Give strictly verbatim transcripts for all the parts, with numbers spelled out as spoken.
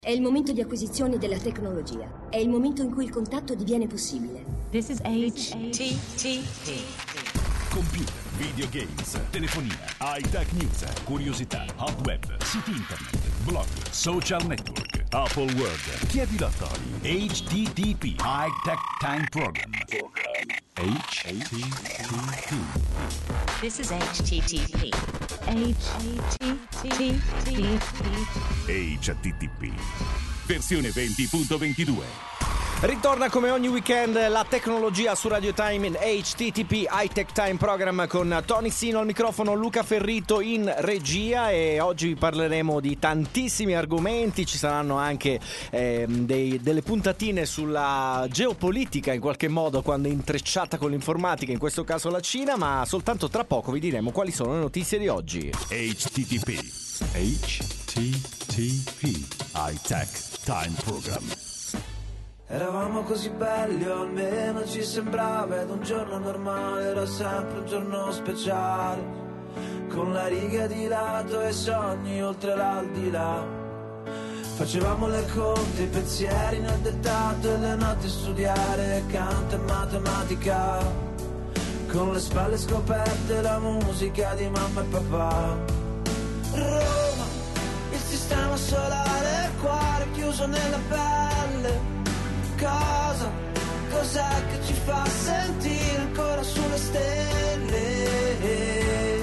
È il momento di acquisizione della tecnologia. È il momento in cui il contatto diviene possibile. This is H T T P. Computer, videogames, telefonia, high-tech news, curiosità, hot web, siti internet, blog, social network, Apple World. Chiedi l'Atari. H T T P High Tech Time Program. H T T P. This is H T T P. H T T P. H T T P. Versione venti punto ventidue. Ritorna come ogni weekend la tecnologia su Radio Time in H T T P High Tech Time Program con Tony Sino al microfono, Luca Ferrito in regia, e oggi vi parleremo di tantissimi argomenti. Ci saranno anche eh, dei, delle puntatine sulla geopolitica in qualche modo, quando è intrecciata con l'informatica, in questo caso la Cina, ma soltanto tra poco vi diremo quali sono le notizie di oggi. H T T P H T T P High Tech Time Program. Eravamo così belli, o almeno ci sembrava, ed un giorno normale era sempre un giorno speciale, con la riga di lato e sogni oltre l'aldilà. Facevamo le conte, i pensieri nel dettato, e le notti a studiare canto e matematica, con le spalle scoperte la musica di mamma e papà. Roma, il sistema solare, il cuore chiuso nella pelle. Cosa, cos'è che ci fa sentire ancora sulle stelle? Eh,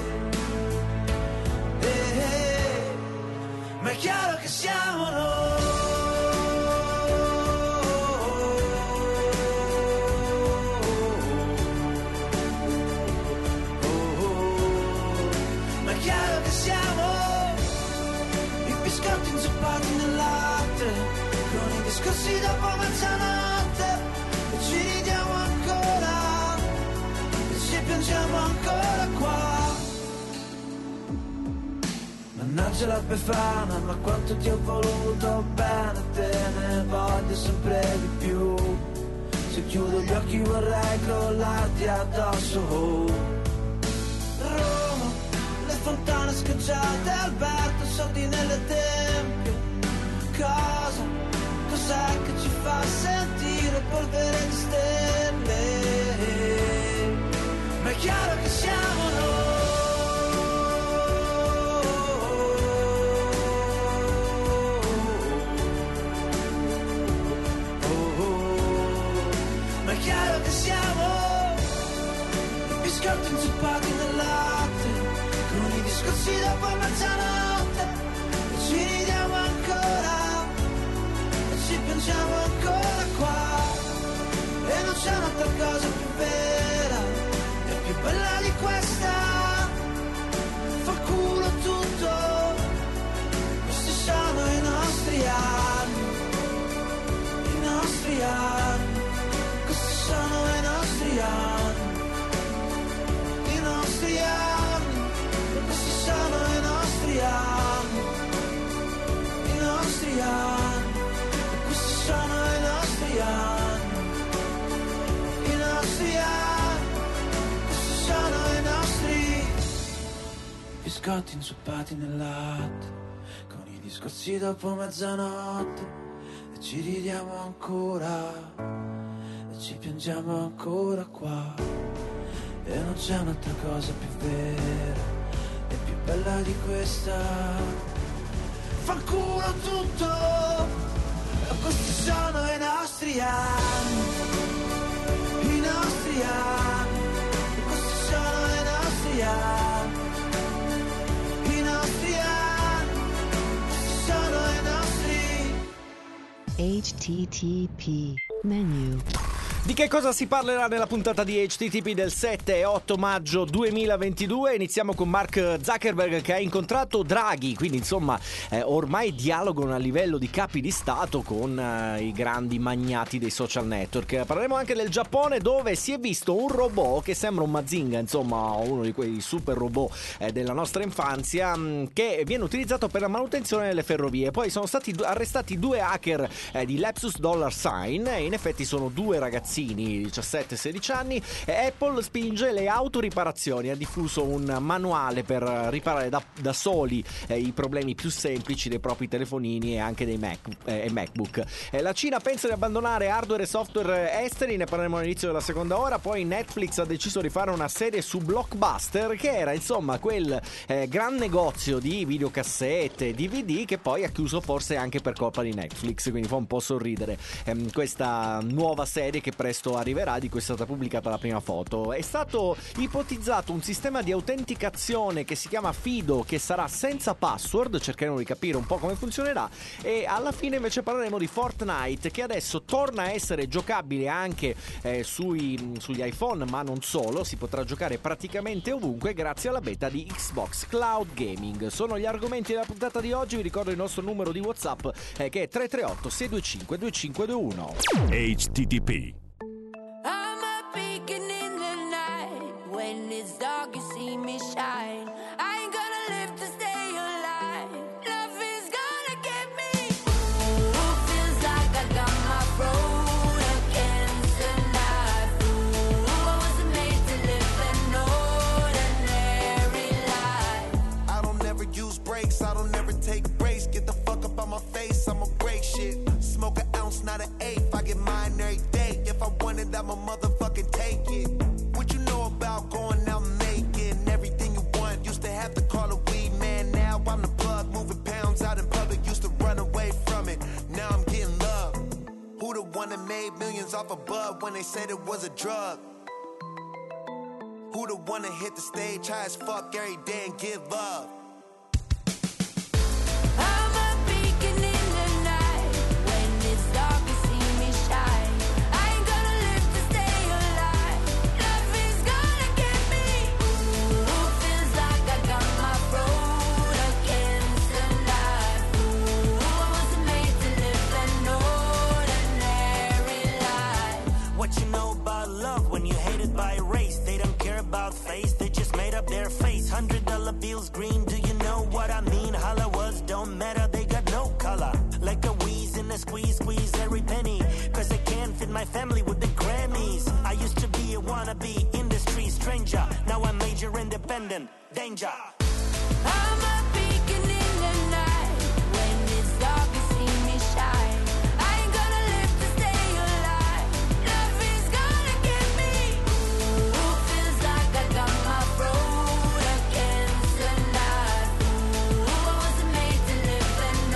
eh, ma è chiaro che siamo noi. Oh, oh, ma è chiaro che siamo i biscotti inzuppati nel latte, con i discorsi dopo mezzanotte, e ci ridiamo ancora, e ci piangiamo ancora qua. Mannaggia la Befana, ma quanto ti ho voluto bene, te ne voglio sempre di più. Se chiudo gli occhi vorrei crollarti addosso. Oh. Roma, le fontane scacciate, Alberto, soldi nelle tempie. Cosa, cos'è che ci fa sentire polvere di stelle? Ma è chiaro che siamo noi. Oh, oh, ma è chiaro che siamo i biscotti inzuppati nel latte, con i discorsi dopo mezzanotte, e ci ridiamo ancora, ci piangiamo ancora qua, e non c'è un'altra cosa più vera e più bella di questa. Fa culo tutto, questi sono i nostri anni, i nostri anni, questi sono i nostri anni, i nostri anni, questi sono i nostri anni, i nostri anni. Sono i nostri anni, i nostri anni, questi sono i nostri biscotti inzuppati nel latte, con i discorsi dopo mezzanotte, e ci ridiamo ancora, e ci piangiamo ancora qua, e non c'è un'altra cosa più vera e più bella di questa. Fanculo tutto, questi sono i nostri anni, i nostri anni, questi sono i nostri anni, i nostri anni, questi sono i nostri. H T T P menu. Di che cosa si parlerà nella puntata di H T T P del sette e otto maggio duemilaventidue? Iniziamo con Mark Zuckerberg, che ha incontrato Draghi, quindi insomma eh, ormai dialogano a livello di capi di Stato con eh, i grandi magnati dei social network. Parleremo anche del Giappone, dove si è visto un robot che sembra un Mazinga, insomma uno di quei super robot eh, della nostra infanzia, mh, che viene utilizzato per la manutenzione delle ferrovie. Poi sono stati arrestati due hacker eh, di Lepsus Dollar Sign, e in effetti sono due ragazzini ragazzini, diciassette sedici anni. E Apple spinge le autoriparazioni, ha diffuso un manuale per riparare da, da soli eh, i problemi più semplici dei propri telefonini e anche dei Mac, eh, MacBook. Eh, la Cina pensa di abbandonare hardware e software esteri, ne parleremo all'inizio della seconda ora. Poi Netflix ha deciso di fare una serie su Blockbuster, che era insomma quel eh, gran negozio di videocassette, D V D, che poi ha chiuso forse anche per colpa di Netflix, quindi fa un po' sorridere ehm, questa nuova serie che presto arriverà, di cui è stata pubblicata la prima foto. È stato ipotizzato un sistema di autenticazione che si chiama Fido, che sarà senza password, cercheremo di capire un po' come funzionerà, e alla fine invece parleremo di Fortnite, che adesso torna a essere giocabile anche eh, sui, sugli iPhone, ma non solo, si potrà giocare praticamente ovunque grazie alla beta di Xbox Cloud Gaming. Sono gli argomenti della puntata di oggi, vi ricordo il nostro numero di WhatsApp eh, che è tre tre otto sei due cinque due cinque due uno. H T T P. I'm a beacon in the night. When it's dark, you see me shine. I ain't gonna live to stay alive. Love is gonna get me. Ooh, feels like I got my road against the knife. Ooh, I wasn't made to live an ordinary life. I don't never use brakes, I don't never take breaks. Get the fuck up on my face, I'ma break shit. Smoke an ounce, not an eighth. I get mine every day. If I want it, I'ma motherfucking take it. What you know about going out and making everything you want? Used to have to call a weed man. Now I'm the plug, moving pounds out in public. Used to run away from it. Now I'm getting love. Who the one that made millions off a bud when they said it was a drug? Who the one that hit the stage high as fuck every day and give up? I'm a beacon in the night. When it's dark, you see me shine. I ain't gonna live to stay alive. Love is gonna get me. Ooh, feels like I got my road against the knife. Ooh, I wasn't made to live an ordinary life. What you know about love when you hated by race? They don't care about face, they just made up their face. Hundred dollar bills green, do you know what I mean? Holla was don't matter, they got no color. Like a wheeze in a squeeze, squeeze every penny. Cause I can't fit my family with the Grammys. I used to be a wannabe industry stranger. Now I'm major independent, danger. I'm a beacon in the night. When it's dark, you see me shine. I ain't gonna live to stay alive. Love is gonna get me. Ooh, feels like I got my road against the knife. Ooh, I wasn't made to live an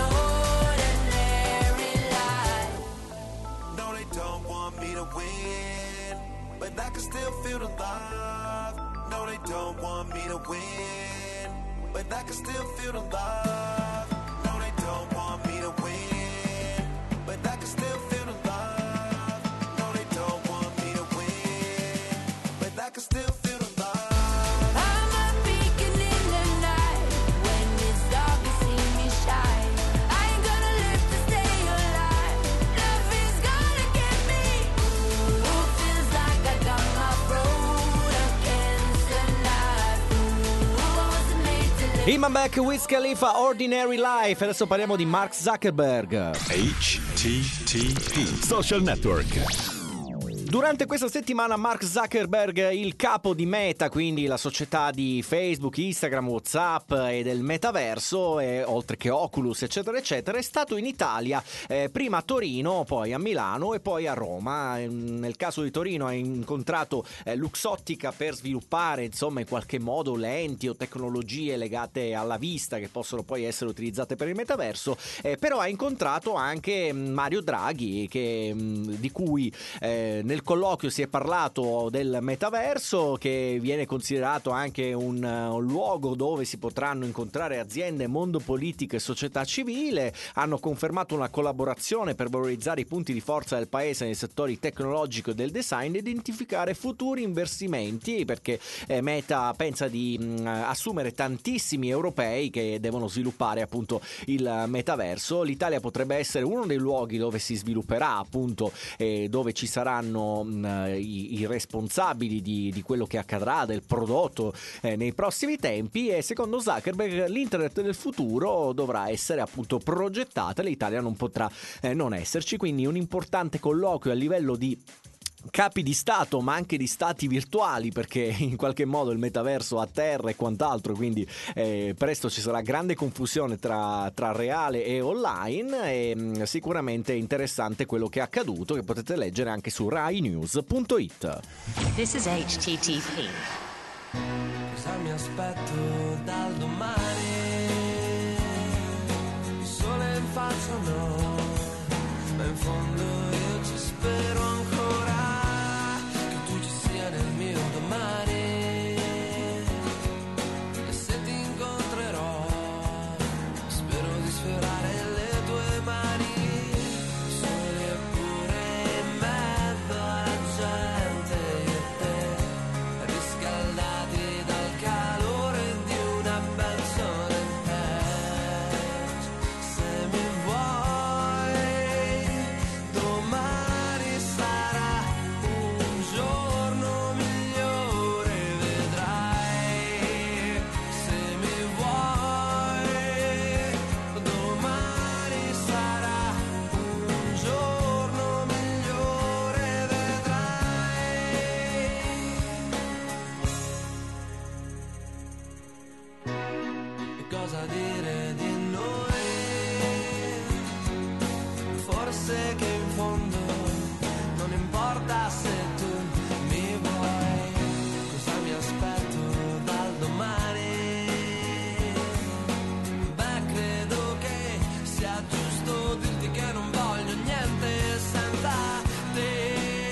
ordinary life. No, they don't want me to win, but I can still feel the love. No, they don't want me to win, but I can still feel the love. No, they don't want me to win, but I can still feel the love. No, they don't want me to win, but I can still feel the love. I'm a beacon in the night. When it's dark, you see me shine. I ain't gonna live to stay alive. Love is gonna get me. Ooh, feels like I got my road against the knife. Ooh, I wasn't made to live. Iman Beck, Wiz Khalifa, Ordinary Life. Adesso parliamo di Mark Zuckerberg. H T T P. Social Network. Durante questa settimana Mark Zuckerberg, il capo di Meta, quindi la società di Facebook, Instagram, WhatsApp e del metaverso, e oltre che Oculus eccetera eccetera, è stato in Italia, eh, prima a Torino, poi a Milano e poi a Roma. Nel caso di Torino ha incontrato eh, Luxottica per sviluppare insomma in qualche modo lenti o tecnologie legate alla vista che possono poi essere utilizzate per il metaverso, eh, però ha incontrato anche Mario Draghi, che, di cui eh, nel colloquio si è parlato del metaverso, che viene considerato anche un, un luogo dove si potranno incontrare aziende, mondo politico e società civile. Hanno confermato una collaborazione per valorizzare i punti di forza del paese nei settori tecnologico e del design e identificare futuri investimenti, perché eh, Meta pensa di mh, assumere tantissimi europei che devono sviluppare appunto il metaverso. L'Italia potrebbe essere uno dei luoghi dove si svilupperà, appunto, eh, dove ci saranno I, i responsabili di, di quello che accadrà, del prodotto eh, nei prossimi tempi. E secondo Zuckerberg l'internet del futuro dovrà essere appunto progettata, l'Italia non potrà eh, non esserci, quindi un importante colloquio a livello di capi di Stato, ma anche di stati virtuali, perché in qualche modo il metaverso atterra e quant'altro, quindi eh, presto ci sarà grande confusione tra, tra reale e online, e mh, sicuramente è interessante quello che è accaduto, che potete leggere anche su rai news punto it. This is H T T P. Cosa mi aspetto dal domani? Il sole in faccia no, ma in fondo io ci spero ancora che tu ci sia nel mio domani. E se ti incontrerò spero di sfiorare le tue mani, soli eppure in mezzo alla gente e te, riscaldati dal calore di una benzola in patch. Se mi vuoi domani sarà un giorno migliore, vedrai. Se mi vuoi domani sarà un giorno migliore, vedrai. E cosa dire di noi? Forse che in fondo non importa se tu mi vuoi. Cosa mi aspetto dal domani? Beh, credo che sia giusto dirti che non voglio niente senza te.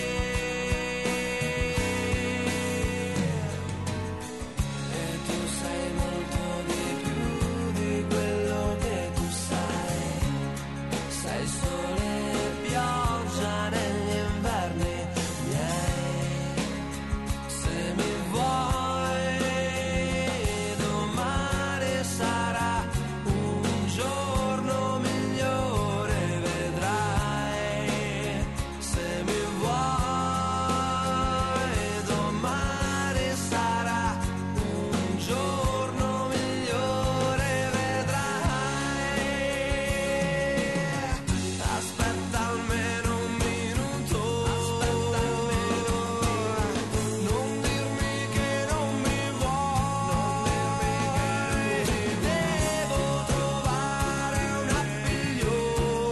E tu sei molto di più di quello che tu sai. Sei sole e pioggia negli inverni miei. Se mi vuoi domani sarà un giorno migliore, vedrai. Se mi vuoi domani sarà un giorno migliore, vedrai. Aspetta almeno un minuto, aspetta almeno un minuto. Non dirmi che non mi vuoi, devo trovare un appiglio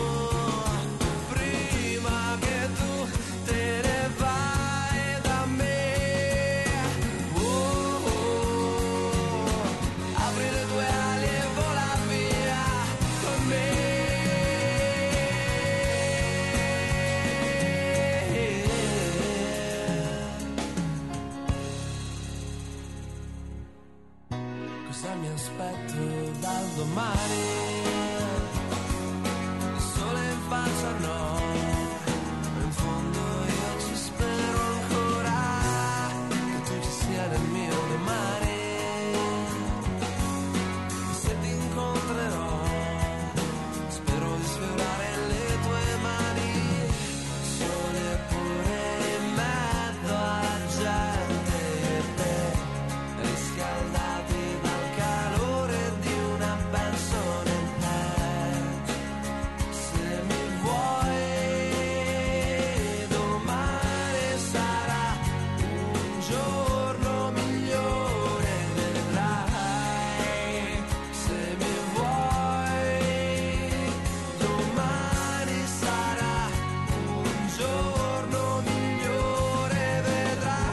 prima che tu te ne vai da me. Oh, oh, apri le tue ali e vola via con me. Cosa mi aspetto dal domani? Il sole in faccia no, ma in fondo io ci spero ancora che tu ci sia nel mio domani. E se ti incontrerò spero di sfiorare le tue mani, sole pure in mezzo alla gente e te, riscaldati dal calore di una benzola in patch. Se mi vuoi domani sarà un giorno migliore, vedrai. Se mi vuoi domani sarà un giorno migliore, vedrai.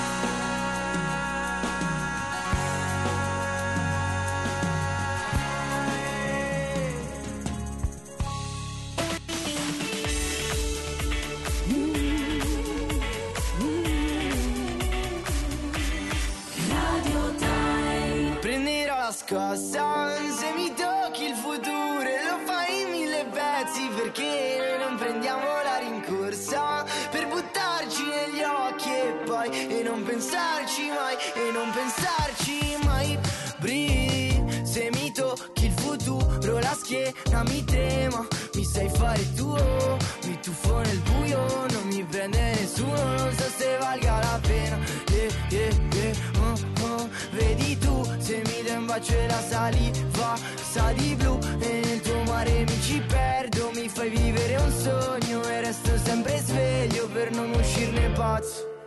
Prenderò la scossa se mi tocchi il futuro e lo fai in mille pezzi, perché noi non prendiamo la rincorsa per buttarci negli occhi e poi e non pensarci mai, e non pensarci mai. Brividi se mi tocchi il futuro, la schiena mi trema, mi sai fare tuo, mi tuffo nel buio, non mi prende nessuno, non so se valga la pena. Eh, eh, eh, oh, oh. Vedi tu se mi dai un bacio e la saliva sa di blu, e nel tuo mare mi ci perdo, mi fai vivere un sogno e resto sempre sveglio per non uscirne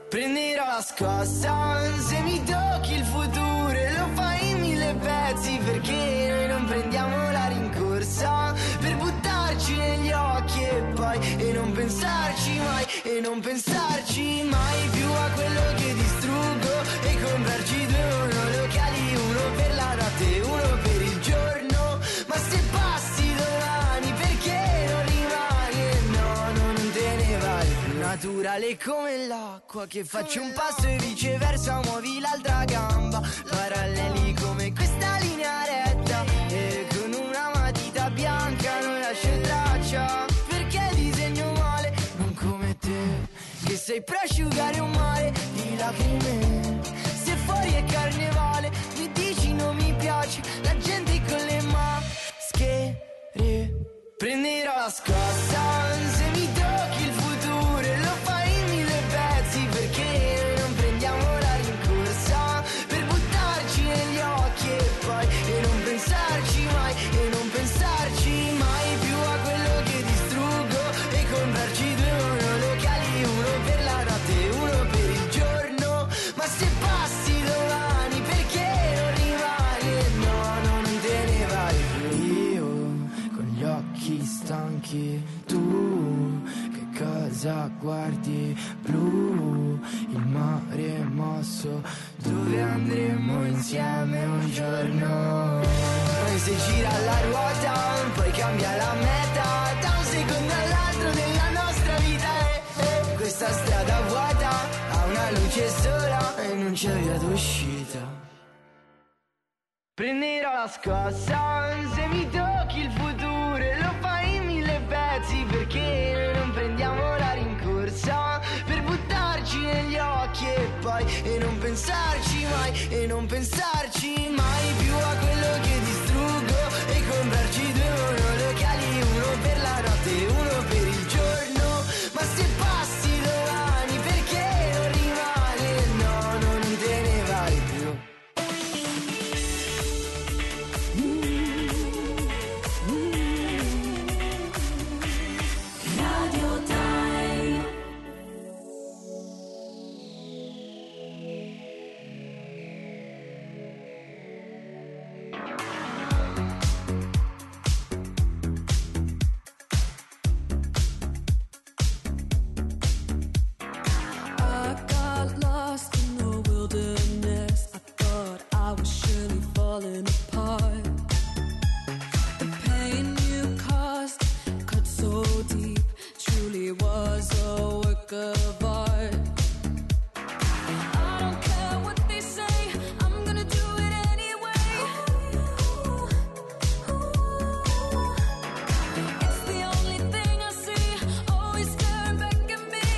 Prenderò la scossa se mi tocchi il futuro e lo fai in mille pezzi, perché noi non prendiamo la rincorsa per buttarci negli occhi e poi e non pensarci mai, e non pensarci mai più a quello che distruggo e comprarci due monolocali, uno per la notte e uno per il giorno. Ma se passi domani perché non rimani? E no, no, non te ne vai più. Naturale come l'acqua che faccio un passo e viceversa muovi l'altra gamba, paralleli come questa linea retta e con una matita bianca non lascio traccia, perché disegno male, non come te che sei prosciugare un mare di lacrime. Se fuori è carnevale mi dici non mi piace la gente con le maschere. Prenderò la scossa se mi tocchi il futuro e lo fai in mille pezzi, perché non prendiamo la rincorsa per buttarci negli occhi e poi e non pensarci mai, e non pensarci mai più a quello che distruggo e comprarci due monolocali, uno per la notte e uno per il giorno. Ma se passi domani perché non rimani? E no, no, non te ne vai più. Io con gli occhi stanchi, tu che cosa guardi? Blu, il mare è mosso, dove andremo insieme un giorno? E se gira la ruota poi cambia la meta, da un secondo all'altro della nostra vita, e, e questa strada vuota ha una luce sola e non c'è via d'uscita. Prenderò la scossa se mi tocchi il futuro e lo fai in mille pezzi, perché non prendiamo la rincorsa per buttarci negli occhi e poi e non pensarci mai, e non pensarci mai più a quello che distruggo e comprarci due monolocali, uno per la notte e uno per il giorno. Ma se passi domani perché non rimani? No, no, non te ne vai più. Radio Time. I got lost in the wilderness. I thought I was surely falling apart. The pain you caused cut so deep, truly was a work of art. I don't care what they say, I'm gonna do it anyway. It's the only thing I see, always staring back at me.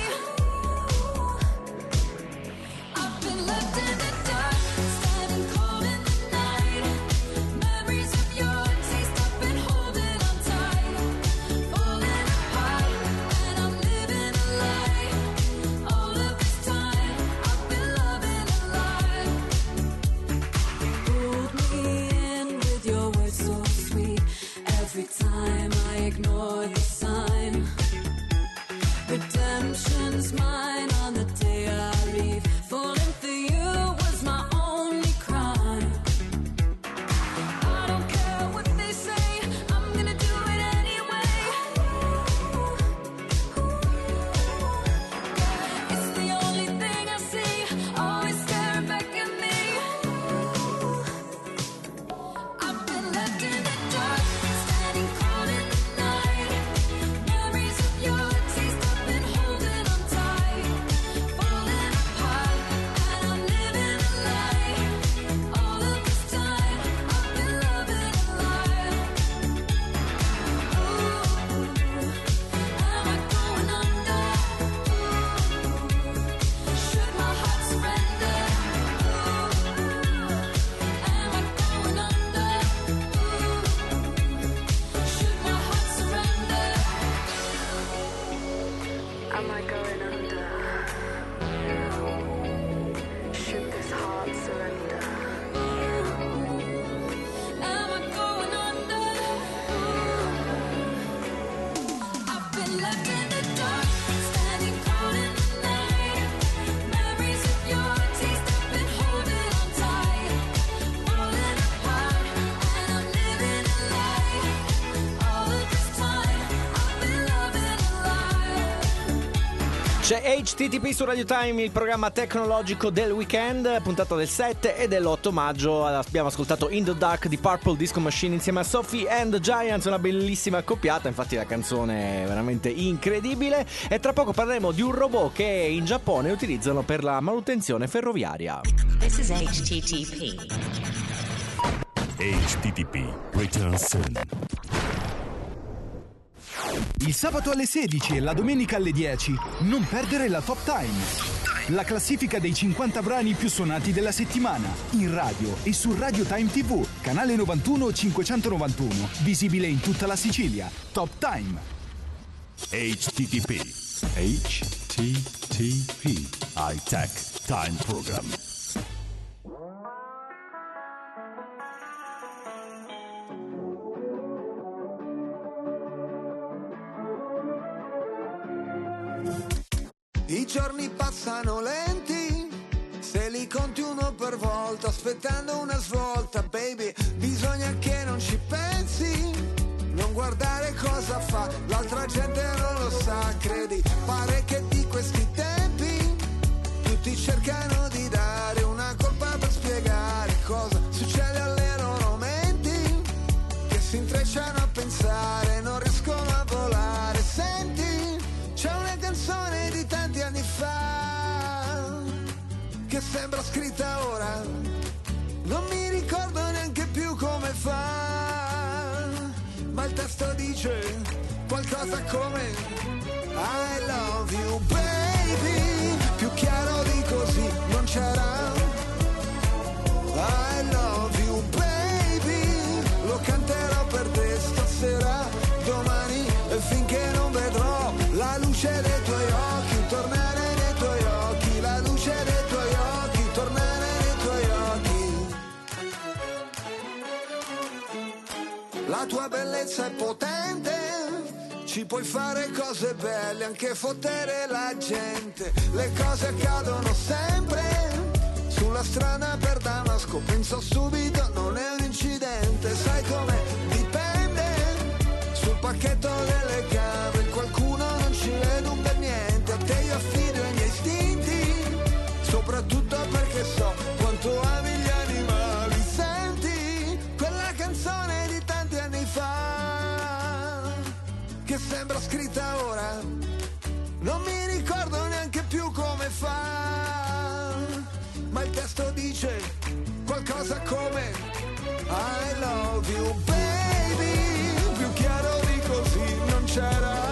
I've been left in the dark, standing cold in the night. Memories of your taste, I've been holding on tight. Falling apart, and I'm living a lie. All of this time, I've been loving a lie. Pulled me in with your words so sweet. Every time I ignore the sign. Redemption's mine on the day I leave. Falling for you was my only crime. I don't care what they say, I'm gonna do it anyway. It's the only thing I see, always staring back at me. I've been left in the dark, standing cold in the night. Memories of your taste, I've been holding on tight. Falling apart, and I'm living a lie. All of this time, I've been loving a lie. Ooh, am I going under? Should my heart surrender? Am I going under? Should my heart surrender? Am I going under? Should this heart surrender? Am I going under? I've been left in the dark, standing cold in the night. C'è H T T P su Radio Time, il programma tecnologico del weekend, puntata del sette e dell'otto maggio. Abbiamo ascoltato In the Dark di Purple Disco Machine insieme a Sophie and the Giants, una bellissima accoppiata, infatti la canzone è veramente incredibile. E tra poco parleremo di un robot che in Giappone utilizzano per la manutenzione ferroviaria. This is H T T P. H T T P returns soon. Il sabato alle sedici e la domenica alle dieci non perdere la Top Time, la classifica dei cinquanta brani più suonati della settimana, in radio e su Radio Time tivù, canale novantuno cinquecentonovantuno, visibile in tutta la Sicilia. Top Time. H T T P H T T P High Tech Time Program. I giorni passano lenti, se li conti uno per volta, aspettando una svolta, baby, bisogna che non ci pensi, non guardare cosa fa, l'altra gente non lo sa, credi, pare che di questi tempi, tutti cercano di dare una colpa per spiegare cosa succede alle loro menti, che si intrecciano a pensare, non riescono a volare, senti, c'è una canzone di tanti anni fa che sembra scritta ora, non mi ricordo neanche più come fa, ma il testo dice qualcosa come I love you baby, più chiaro di così non c'era, I love you baby, lo canterò per te stasera, domani e finché non vedrò la luce dei tuoi occhi, tornare nei tuoi occhi, la luce dei tuoi occhi, tornare nei tuoi occhi. La tua bellezza è potente, ci puoi fare cose belle, anche fottere la gente, le cose accadono sempre, sulla strada per Damasco, penso subito non è un incidente, sai come dipende, sul pacchetto delle gambe, qualcuno non ci vede un bel niente, a te io affido i miei istinti, soprattutto perché so quanto ami gli animali, senti, quella canzone di tanti anni fa, che sembra scritta ora, non mi ricordo neanche più come fa, ma il testo dice qualcosa come I love you baby, più chiaro di così non c'era,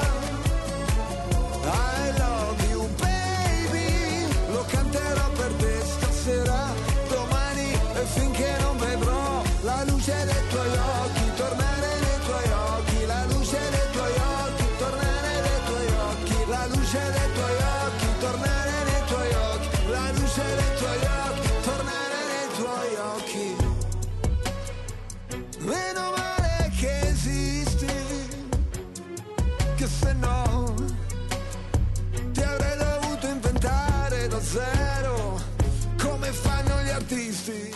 I love you baby, lo canterò per te stasera, domani e finché non vedrò la luce dei tuoi occhi, tornare nei tuoi occhi, la luce dei tuoi occhi, tornare nei tuoi occhi, la luce dei tuoi occhi, tornare nei tuoi occhi, la luce dei tuoi occhi, tornare nei tuoi occhi. Meno male che esisti, che se no ti avrei dovuto inventare da zero, come fanno gli artisti.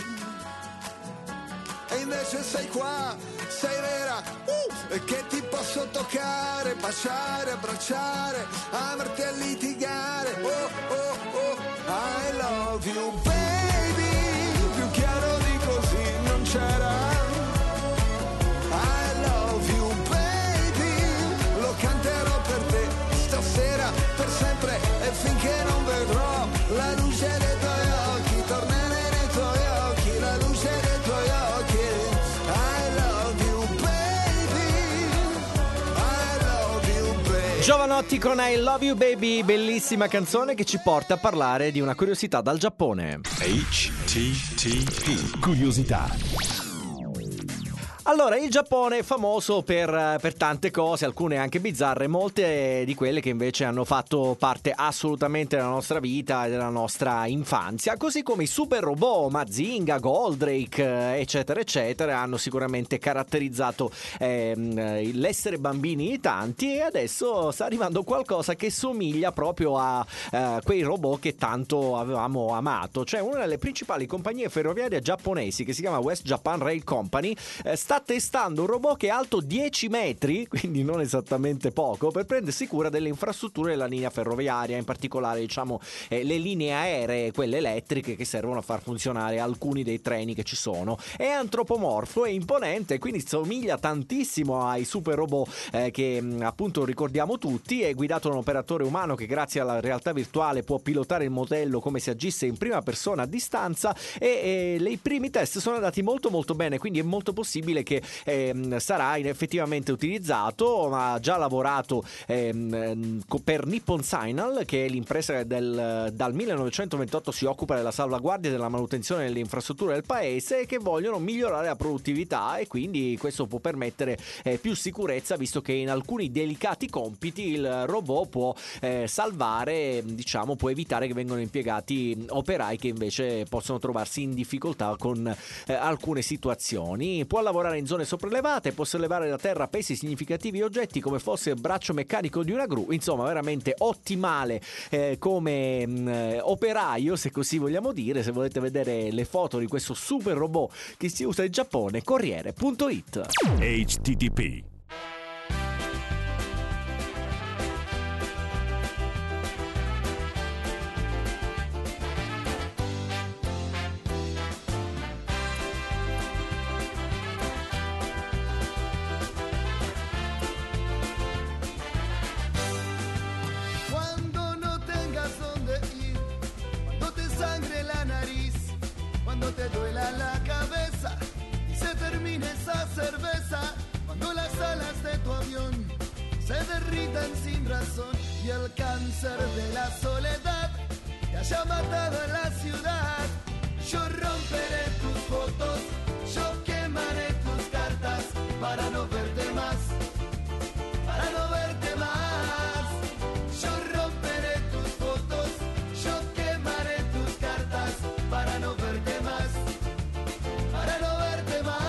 E invece sei qua, sei vera, uh, e che ti posso toccare, baciare, abbracciare, amarti e litigare. Oh, oh, oh, I love you baby, più chiaro di così non c'era. I love you baby, lo canterò per te stasera, per sempre e finché non vedrò la luce dei tuoi occhi, tornare nei tuoi occhi, la luce dei tuoi occhi. I love you baby, I love you baby. Giovanotti con I Love You Baby, bellissima canzone che ci porta a parlare di una curiosità dal Giappone. H T T P Curiosità. Allora, il Giappone è famoso per, per tante cose, alcune anche bizzarre, molte di quelle che invece hanno fatto parte assolutamente della nostra vita e della nostra infanzia, così come i super robot, Mazinga, Goldrake, eccetera, eccetera, hanno sicuramente caratterizzato ehm, l'essere bambini di tanti, e adesso sta arrivando qualcosa che somiglia proprio a eh, quei robot che tanto avevamo amato. Cioè, una delle principali compagnie ferroviarie giapponesi, che si chiama West Japan Rail Company, eh, sta sta testando un robot che è alto dieci metri, quindi non esattamente poco, per prendersi cura delle infrastrutture della linea ferroviaria, in particolare diciamo eh, le linee aeree, quelle elettriche che servono a far funzionare alcuni dei treni che ci sono. È antropomorfo, è imponente, quindi somiglia tantissimo ai super robot eh, che mh, appunto ricordiamo tutti. È guidato da un operatore umano che grazie alla realtà virtuale può pilotare il modello come se agisse in prima persona a distanza, e, e i primi test sono andati molto molto bene, quindi è molto possibile che ehm, sarà effettivamente utilizzato. Ha già lavorato ehm, per Nippon Signal, che è l'impresa che del, dal millenovecentoventotto si occupa della salvaguardia e della manutenzione delle infrastrutture del paese, e che vogliono migliorare la produttività, e quindi questo può permettere eh, più sicurezza, visto che in alcuni delicati compiti il robot può eh, salvare, diciamo, può evitare che vengano impiegati operai che invece possono trovarsi in difficoltà con eh, alcune situazioni. Può lavorare in zone sopraelevate, può sollevare da terra pesi significativi e oggetti come fosse il braccio meccanico di una gru. Insomma, veramente ottimale eh, come mh, operaio, se così vogliamo dire. Se volete vedere le foto di questo super robot che si usa in Giappone, Corriere punto it. H T T P Cuando no tengas donde ir, cuando te sangre la nariz, cuando te duela la cabeza y se termine esa cerveza, cuando las alas de tu avión se derritan sin razón y el cáncer de la soledad te haya matado en la ciudad, yo romperé tus fotos, yo quemaré tus cartas para no verte más, para no verte más. Yo romperé tus fotos, yo quemaré tus cartas para no verte más, para no verte más.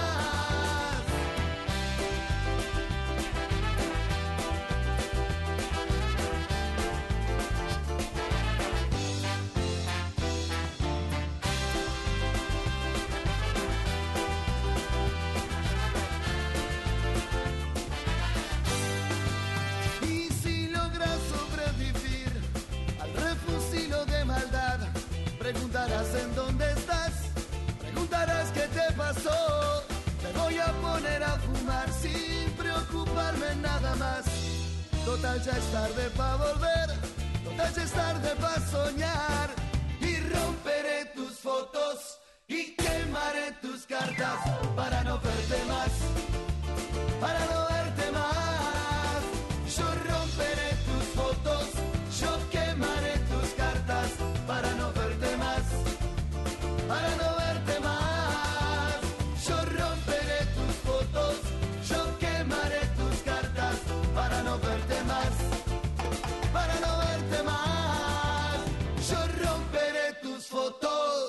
Y si logras sobrevivir al refusilo de maldad, preguntarás en dónde estás, preguntarás qué te pasó. Me voy a poner a fumar sin preocuparme nada más. Total ya es tarde pa' volver, total ya es tarde pa' soñar. Y romperé tus fotos y quemaré tus cartas para no verte más, para no verte más. Yo romperé tus fotos, yo quemaré tus cartas para no verte más, para no verte más. Yo romperé tus fotos, yo quemaré tus cartas para no verte más, para no verte más. Yo romperé tus fotos.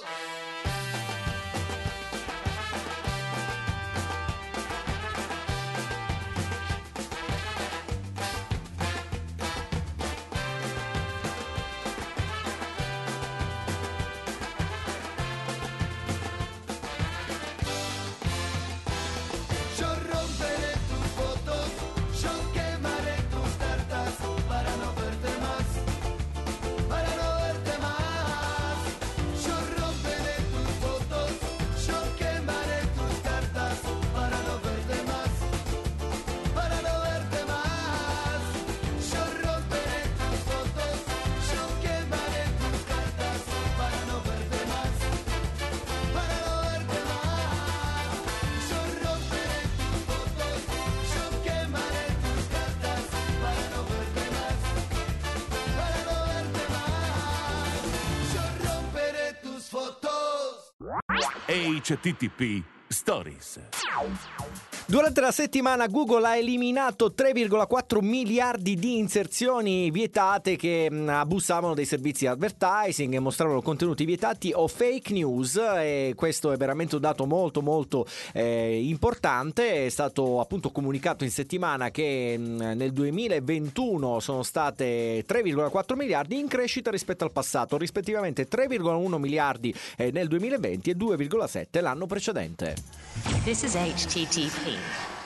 Yo romperé tus fotos, yo quemaré tus cartas para no verte más, para no verte más. Yo romperé tus fotos, yo quemaré tus cartas para no verte más, para no verte más. Yo romperé tus fotos, yo quemaré tus cartas para no verte más, para no verte más. Yo romperé tus fotos, yo quemaré tus cartas para no verte más, para no verte más. Yo romperé tus fotos. H T T P Stories. Durante la settimana Google ha eliminato tre virgola quattro miliardi di inserzioni vietate che mh, abusavano dei servizi advertising e mostravano contenuti vietati o fake news, e questo è veramente un dato molto molto eh, importante. È stato appunto comunicato in settimana che mh, nel duemilaventuno sono state tre virgola quattro miliardi, in crescita rispetto al passato, rispettivamente tre virgola uno miliardi eh, nel duemilaventi e due virgola sette l'anno precedente. This is H T T P.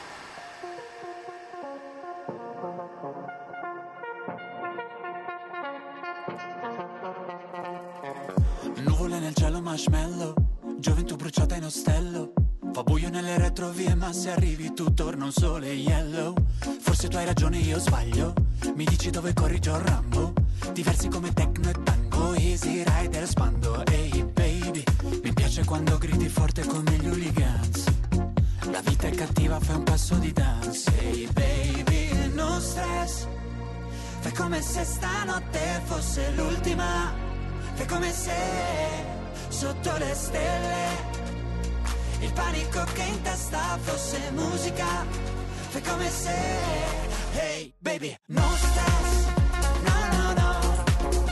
Nuvole nel cielo marshmallow, gioventù bruciata in ostello. Fa buio nelle retrovie ma se arrivi tu torna un sole yellow. Forse tu hai ragione, io sbaglio. Mi dici dove corri John Rambo. Diversi come techno e tango, Easy Rider spando. Ehi baby, mi piace quando gridi forte come gli hooligans. La vita è cattiva, fai un passo di dance. Ehi baby, non stress. Fai come se stanotte fosse l'ultima. Fai come se sotto le stelle il panico che in testa fosse musica. Fai come se, hey baby, no stress, no no no.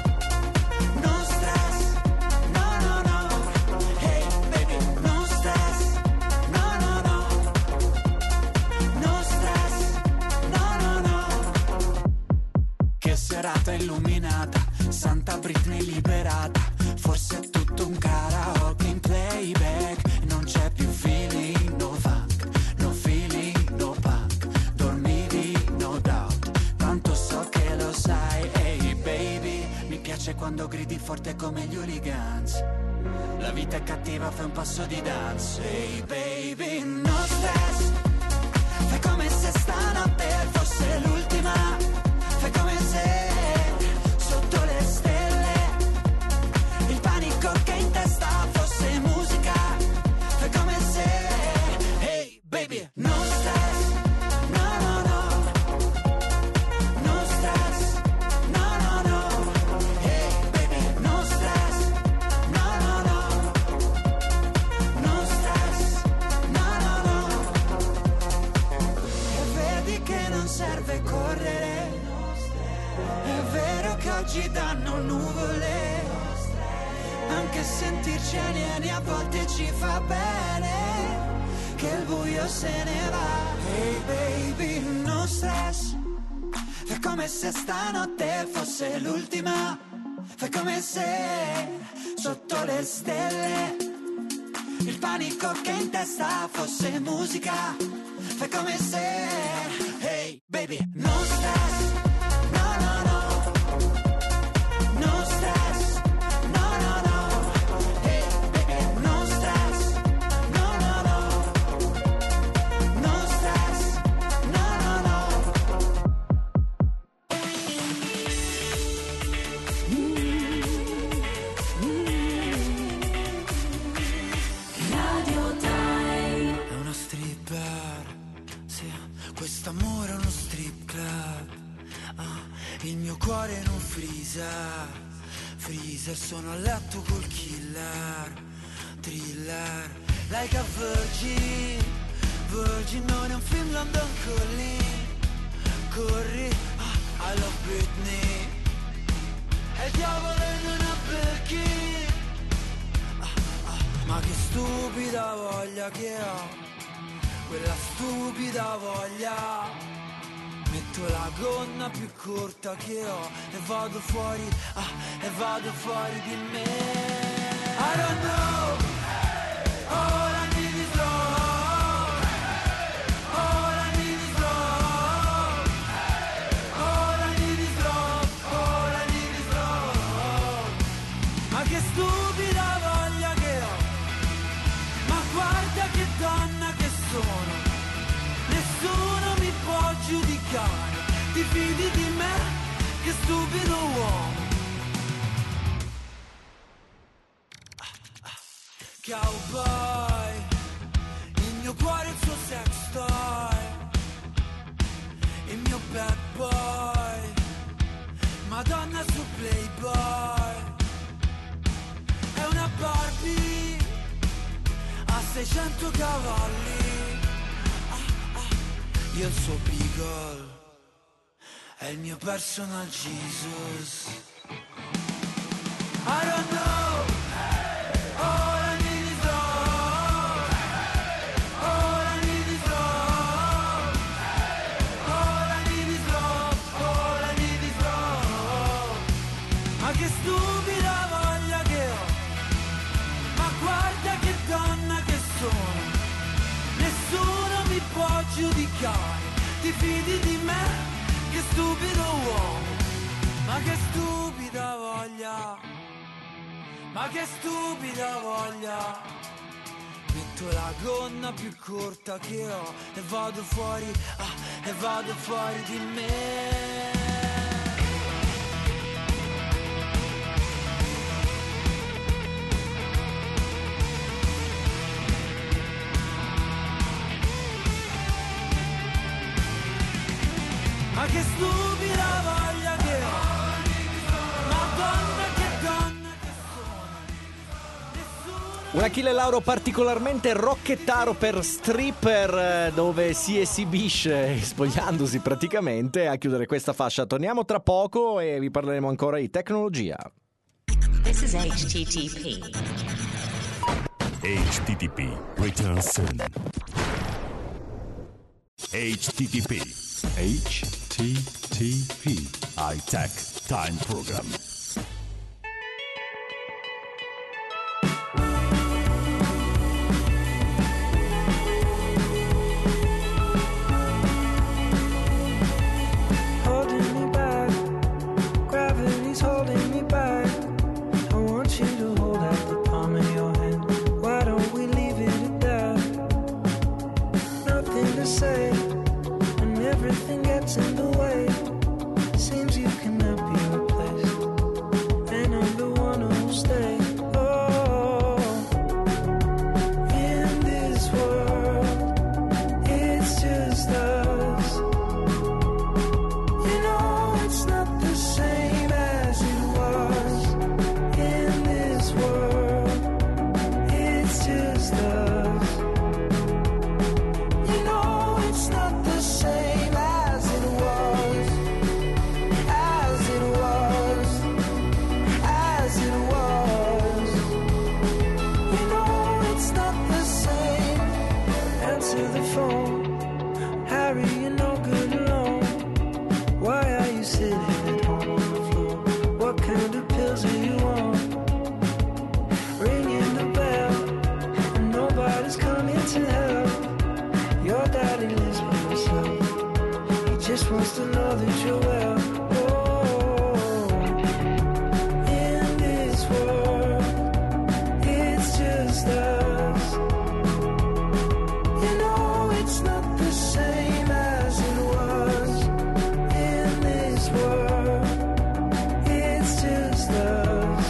No stress, no no no. Hey baby, no stress, no no no. No stress, no no no. Che serata illuminata, Santa Britney liberata. Forse è tutto un karaoke in playback. Non c'è più feeling, no funk, no feeling, no punk. Dormivi, no doubt, tanto so che lo sai. Ehi baby, mi piace quando gridi forte come gli hooligans. La vita è cattiva, fai un passo di dance. Ehi baby, no stress. Fai come se stanotte fosse l'ultima. Fai come se sotto le stelle il panico che in testa fosse musica. Fai come se, hey baby, no stress, no no no. No stress, no no no. Hey baby, no stress, no no no. No stress, no no no. E vedi che non serve correre. È vero che oggi danno nuvole. Anche sentirci alieni a volte ci fa bene. Che il buio se ne va. Hey baby, no stress. Fai come se stanotte fosse l'ultima. Fai come se sotto le stelle il panico che in testa fosse musica. Fai come se, hey baby, no stress. No no no. No stress. No no no. Hey baby, no stress. No no no. No stress. No no no. Radio Time. È uno stripper, sì, quest'amore è uno strip club. Ah, il mio cuore in un freezer, freezer, sono a letto col killer, thriller, like a virgin, virgin, non è un film London Calling, corri, ah, I love Britney, è il diavolo in una Birkin, ah, ah, ma che stupida voglia che ho, quella stupida voglia. Metto la gonna più corta che ho e vado fuori, ah, e vado fuori di me. I don't know, all I need is love. All I need is love. All I need is love. All I need is love. Ma che stupida voglia che ho, ma guarda che donna che sono. Nessuno mi può giudicare, ti fidi di me, che stupido uomo. Cowboy, il mio cuore è il suo sex toy, il mio bad boy, Madonna su Playboy, è una Barbie, a seicento cavalli. Io il suo Beagle, è il mio personal Jesus. I don't know, all I need is love. All I need is love. All I need is love. All I need is love. Ma che stupida voglia che ho, ma guarda che donna che sono. Nessuno Ma che stupida voglia, ma che stupida voglia. Metto la gonna più corta che ho e vado fuori, ah, e vado fuori di me. Ma che stupida voglia che ho, Madonna che donna che sono. Un Achille Lauro particolarmente rocchettaro per stripper, dove si esibisce spogliandosi praticamente. A chiudere questa fascia torniamo tra poco e vi parleremo ancora di tecnologia. This is H T T P. H T T P returns soon. H T T P H T T P High Tech Time Program. Holding me back, gravity's holding me back. I want you to hold out the palm of your hand. Why don't we leave it at that? Nothing to say, and everything gets in the way. Seems you cannot be replaced, and I'm the one who'll stay. Oh, in this world, it's just us. You know it's not the same as it was. In this world, it's just us. You know it's not the same as it was. As it was. As it was. You know it's not the same. Answer the phone. Harry, you're no good alone. Why are you sitting at home on the floor? What kind of pills are you on? Ringing the bell, and nobody's coming to help. Your daddy lives by himself. He just wants to know that you're well. Oh, in this world, it's just us. You know it's not the same as it was. In this world, it's just us.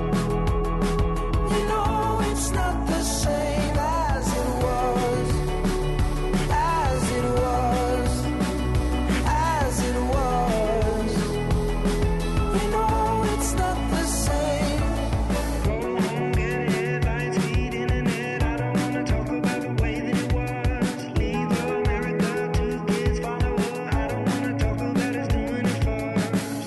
You know it's not the same as it was. As it was. As it was. You know it's not the same. Go home, get headlines, feed internet. I don't wanna talk about the way that it was. Leave America, two kids follow her. I don't wanna talk about us doing it first.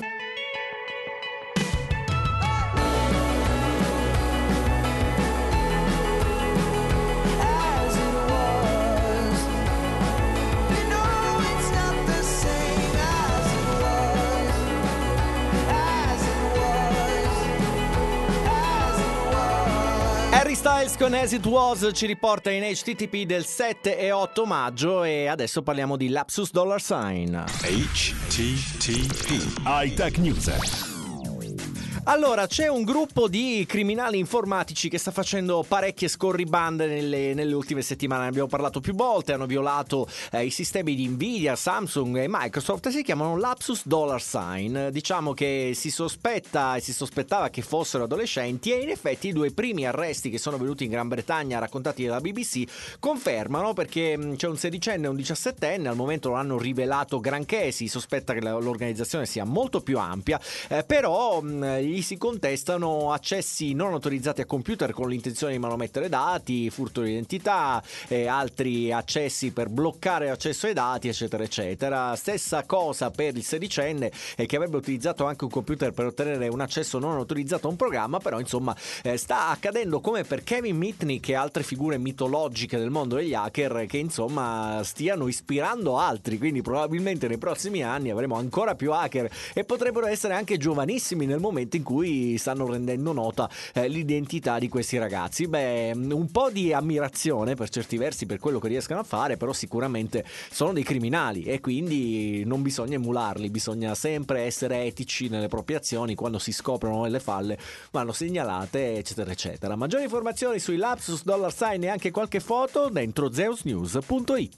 As it was. You know it's not the same as it was. As it was. As it was. Harry Styles con As It Was ci riporta in H T T P del sette e otto maggio e adesso parliamo di Lapsus Dollar Sign. H T T P High Tech News. Allora, c'è un gruppo di criminali informatici che sta facendo parecchie scorribande nelle, nelle ultime settimane. Ne abbiamo parlato più volte. Hanno violato eh, i sistemi di Nvidia, Samsung e Microsoft e si chiamano Lapsus Dollar Sign. Diciamo che si sospetta e si sospettava che fossero adolescenti e in effetti i due primi arresti che sono venuti in Gran Bretagna raccontati dalla B B C confermano, perché mh, c'è un sedicenne e un diciassettenne. Al momento non hanno rivelato granché, si sospetta che la, l'organizzazione sia molto più ampia, eh, però mh, gli si contestano accessi non autorizzati a computer con l'intenzione di manomettere dati, furto di identità e altri accessi per bloccare l'accesso ai dati, eccetera eccetera. Stessa cosa per il sedicenne eh, che avrebbe utilizzato anche un computer per ottenere un accesso non autorizzato a un programma. Però insomma eh, sta accadendo come per Kevin Mitnick e altre figure mitologiche del mondo degli hacker che insomma stiano ispirando altri, quindi probabilmente nei prossimi anni avremo ancora più hacker e potrebbero essere anche giovanissimi nel momento in cui stanno rendendo nota eh, l'identità di questi ragazzi. Beh, un po' di ammirazione per certi versi per quello che riescono a fare, però sicuramente sono dei criminali e quindi non bisogna emularli, bisogna sempre essere etici nelle proprie azioni. Quando si scoprono le falle vanno segnalate, eccetera eccetera. Maggiori informazioni sui lapsus, dollar sign e anche qualche foto dentro zeus news punto it.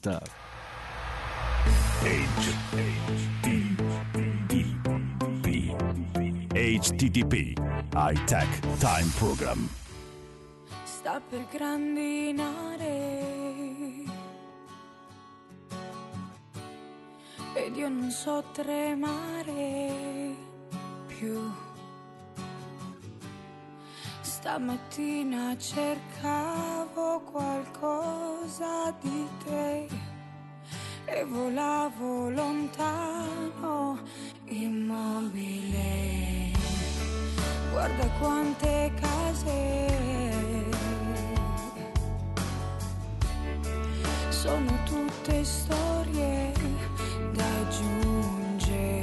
H T T P High Tech Time Program. Sta per grandinare ed io non so tremare più. Stamattina cercavo qualcosa di te e volavo lontano, immobile. Guarda quante case sono, tutte storie da aggiungere.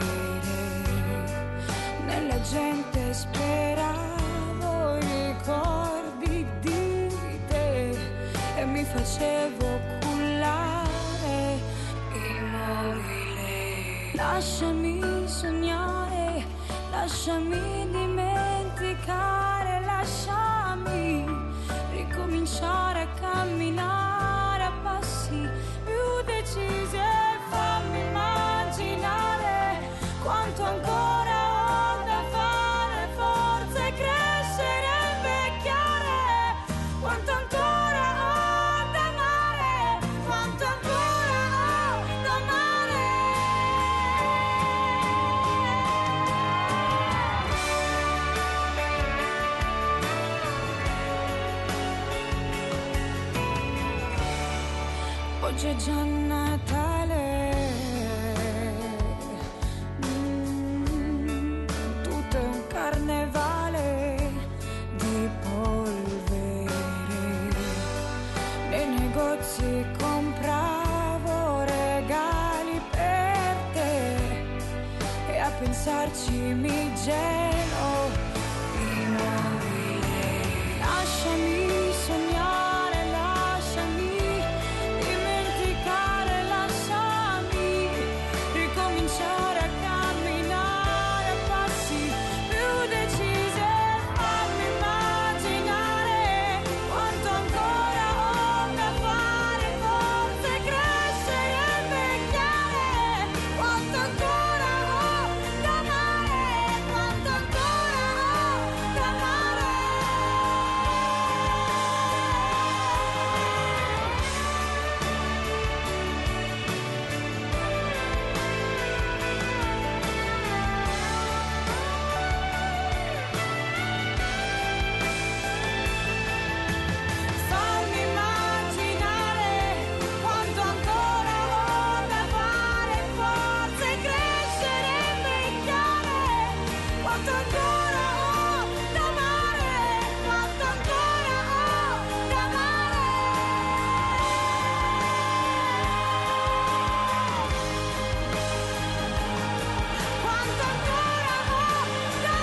Nella gente speravo i ricordi di te e mi facevo cullare, immobile. Lasciami sognare, lasciami dimenticare, lasciami ricominciare a camminare a passi più decisi e fammi immaginare quanto ancora ho da fare, forse crescere e invecchiare, quanto ancora ho da amare, quanto ancora ho da amare. Oggi è già Natale, mm, tutto è un carnevale di polvere. Nei negozi compravo regali per te e a pensarci mi gelo, immobile. Lasciami sognare, lasciami dimenticare, lasciami ricominciare a camminare a passi più decisi e farmi immaginare quanto ancora ho da fare, forse crescere e invecchiare, quanto ancora ho da amare, quanto ancora ho da amare. Fammi immaginare quanto ancora ho da fare, forse crescere e invecchiare, quanto ancora ho da amare, quanto ancora ho da amare. Quanto ancora ho da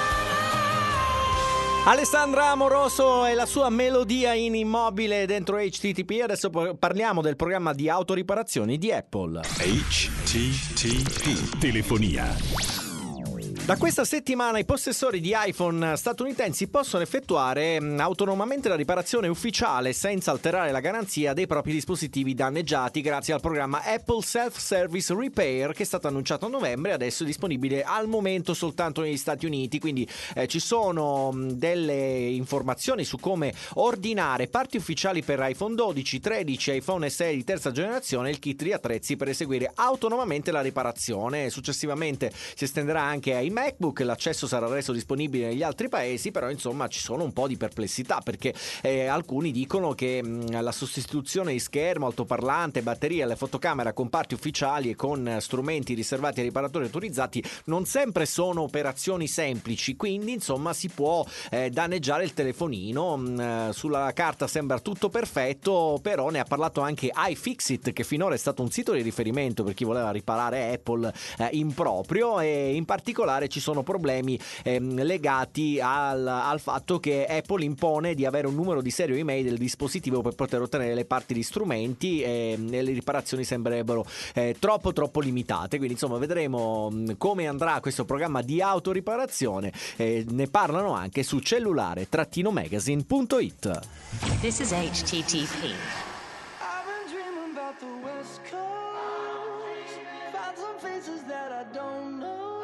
amare. Alessandra Amoroso e la sua melodia in immobile dentro H T T P. Adesso par- parliamo del programma di autoriparazioni di Apple. H T T P Telefonia. Da questa settimana i possessori di iPhone statunitensi possono effettuare mh, autonomamente la riparazione ufficiale senza alterare la garanzia dei propri dispositivi danneggiati grazie al programma Apple Self-Service Repair, che è stato annunciato a novembre e adesso è disponibile al momento soltanto negli Stati Uniti. Quindi eh, ci sono mh, delle informazioni su come ordinare parti ufficiali per iPhone dodici, tredici, iPhone S E di terza generazione e il kit di attrezzi per eseguire autonomamente la riparazione. Successivamente si estenderà anche ai MacBook, l'accesso sarà reso disponibile negli altri paesi, però insomma ci sono un po' di perplessità perché eh, alcuni dicono che mh, la sostituzione di schermo, altoparlante, batteria, le fotocamera con parti ufficiali e con eh, strumenti riservati ai riparatori autorizzati non sempre sono operazioni semplici, quindi insomma si può eh, danneggiare il telefonino. Mh, sulla carta sembra tutto perfetto, però ne ha parlato anche iFixit, che finora è stato un sito di riferimento per chi voleva riparare Apple eh, in proprio, e in particolare cellulare ci sono problemi ehm, legati al, al fatto che Apple impone di avere un numero di serie email del dispositivo per poter ottenere le parti di strumenti e, e le riparazioni sembrerebbero eh, troppo troppo limitate. Quindi insomma vedremo mh, come andrà questo programma di autoriparazione. Eh, ne parlano anche su cellulare magazine punto it. This is H T T P. I've been dreaming about the West Coast. Found some faces that I don't know.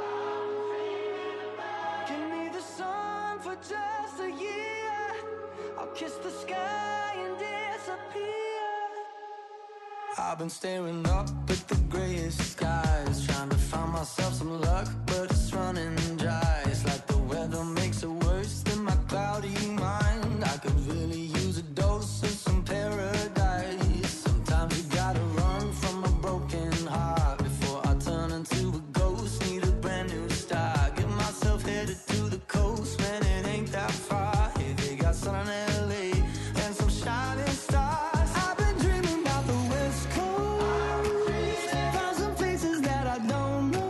Give me the sun for just a year. I'll kiss the sky and disappear. I've been staring up at the grayest skies, trying to find myself some luck, but it's running dry. It's like the weather makes it worse than my cloudy mind. I could really use a dose of some paradise. Sometimes you gotta run from a broken heart before I turn into a ghost. Need a brand new start. Get myself headed to the coast, man, it ain't that far. Yeah, they got sun in L A and some shining stars. I've been dreaming about the West Coast. Found some places that I don't know.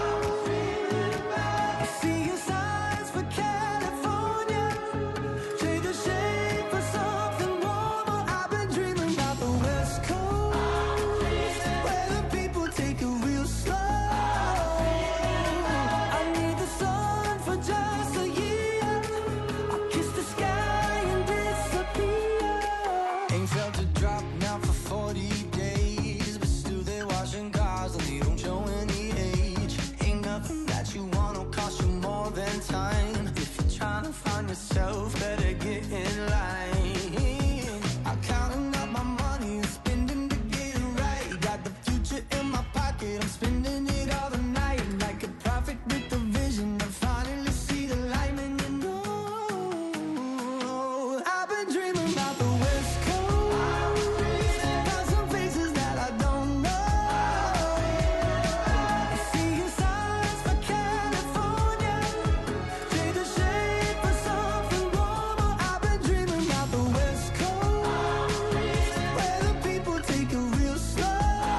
Seeing signs for California. Trade the shade for something warmer. I've been dreaming about the West Coast, where the people take it real slow. I need the sun for just a year. I'll kiss the sky and disappear. Ain't felt a drop now for forty days, but still they washing cars and they don't show any age. Ain't nothing that you want will cost you more than time. If you're trying to find yourself, better get in line. I'm counting up my money and spending to get it right. Got the future in my pocket, I'm spending it all the night. Like a prophet with a vision, I finally see the light, and you know I've been dreaming about the West Coast. Found some faces that I don't know. Seeing signs for California. Trade the shade for something warmer. I've been dreaming about the West Coast, where the people take it real slow.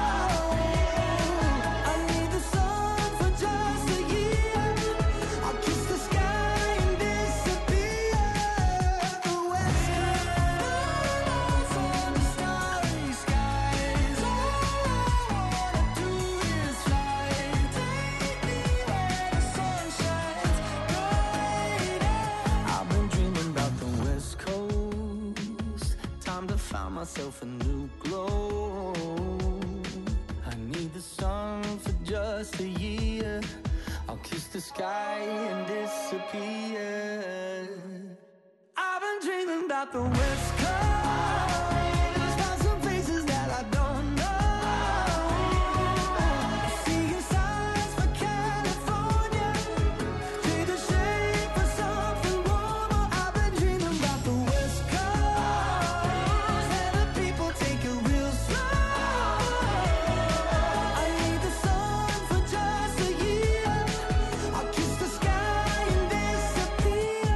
I need the sun for just a year. I'll kiss the sky and disappear. The West Coast on the starry skies. All I wanna do is fly. Take me where the sun shines brighter. I've been dreaming about the West Coast. Time to find myself a new glow. I need the sun for just a year. I'll kiss the sky and disappear. I've been dreaming about the West Coast. Found some faces that I don't know. Seeing signs for California. Trade the shade for something warmer. I've been dreaming about the West Coast, where the people take it real slow. I need the sun for just a year. I'll kiss the sky and disappear.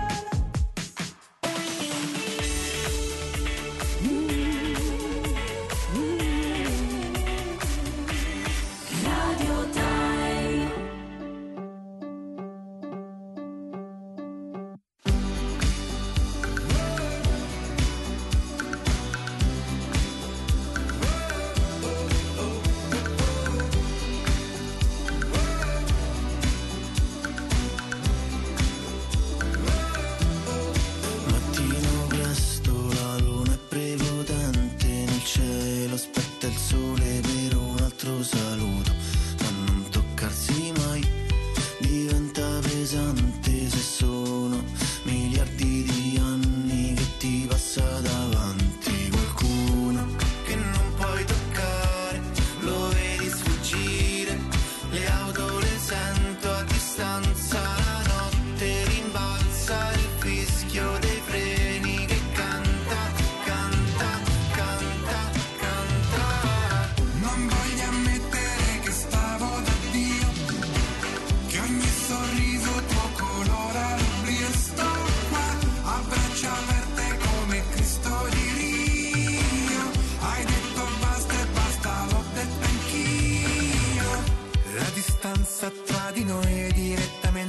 Radio Time. Mattino presto la luna è prepotente nel cielo, aspetta il sole per un altro saluto, ma non toccarsi mai diventa pesante se sono miliardi di anni che ti passa davanti. Qualcuno che non puoi toccare, lo vedi sfuggire, le auto le sento a distanza, la notte rimbalza il fischio dei freni che canta, canta, canta, canta. Non voglio ammettere che stavo da Dio, che ogni sorriso tuo colora l'oblio, e sto qua a braccia aperte come Cristo di Rio. Hai detto basta e basta, l'ho detto anch'io. La distanza tra di noi è direttamente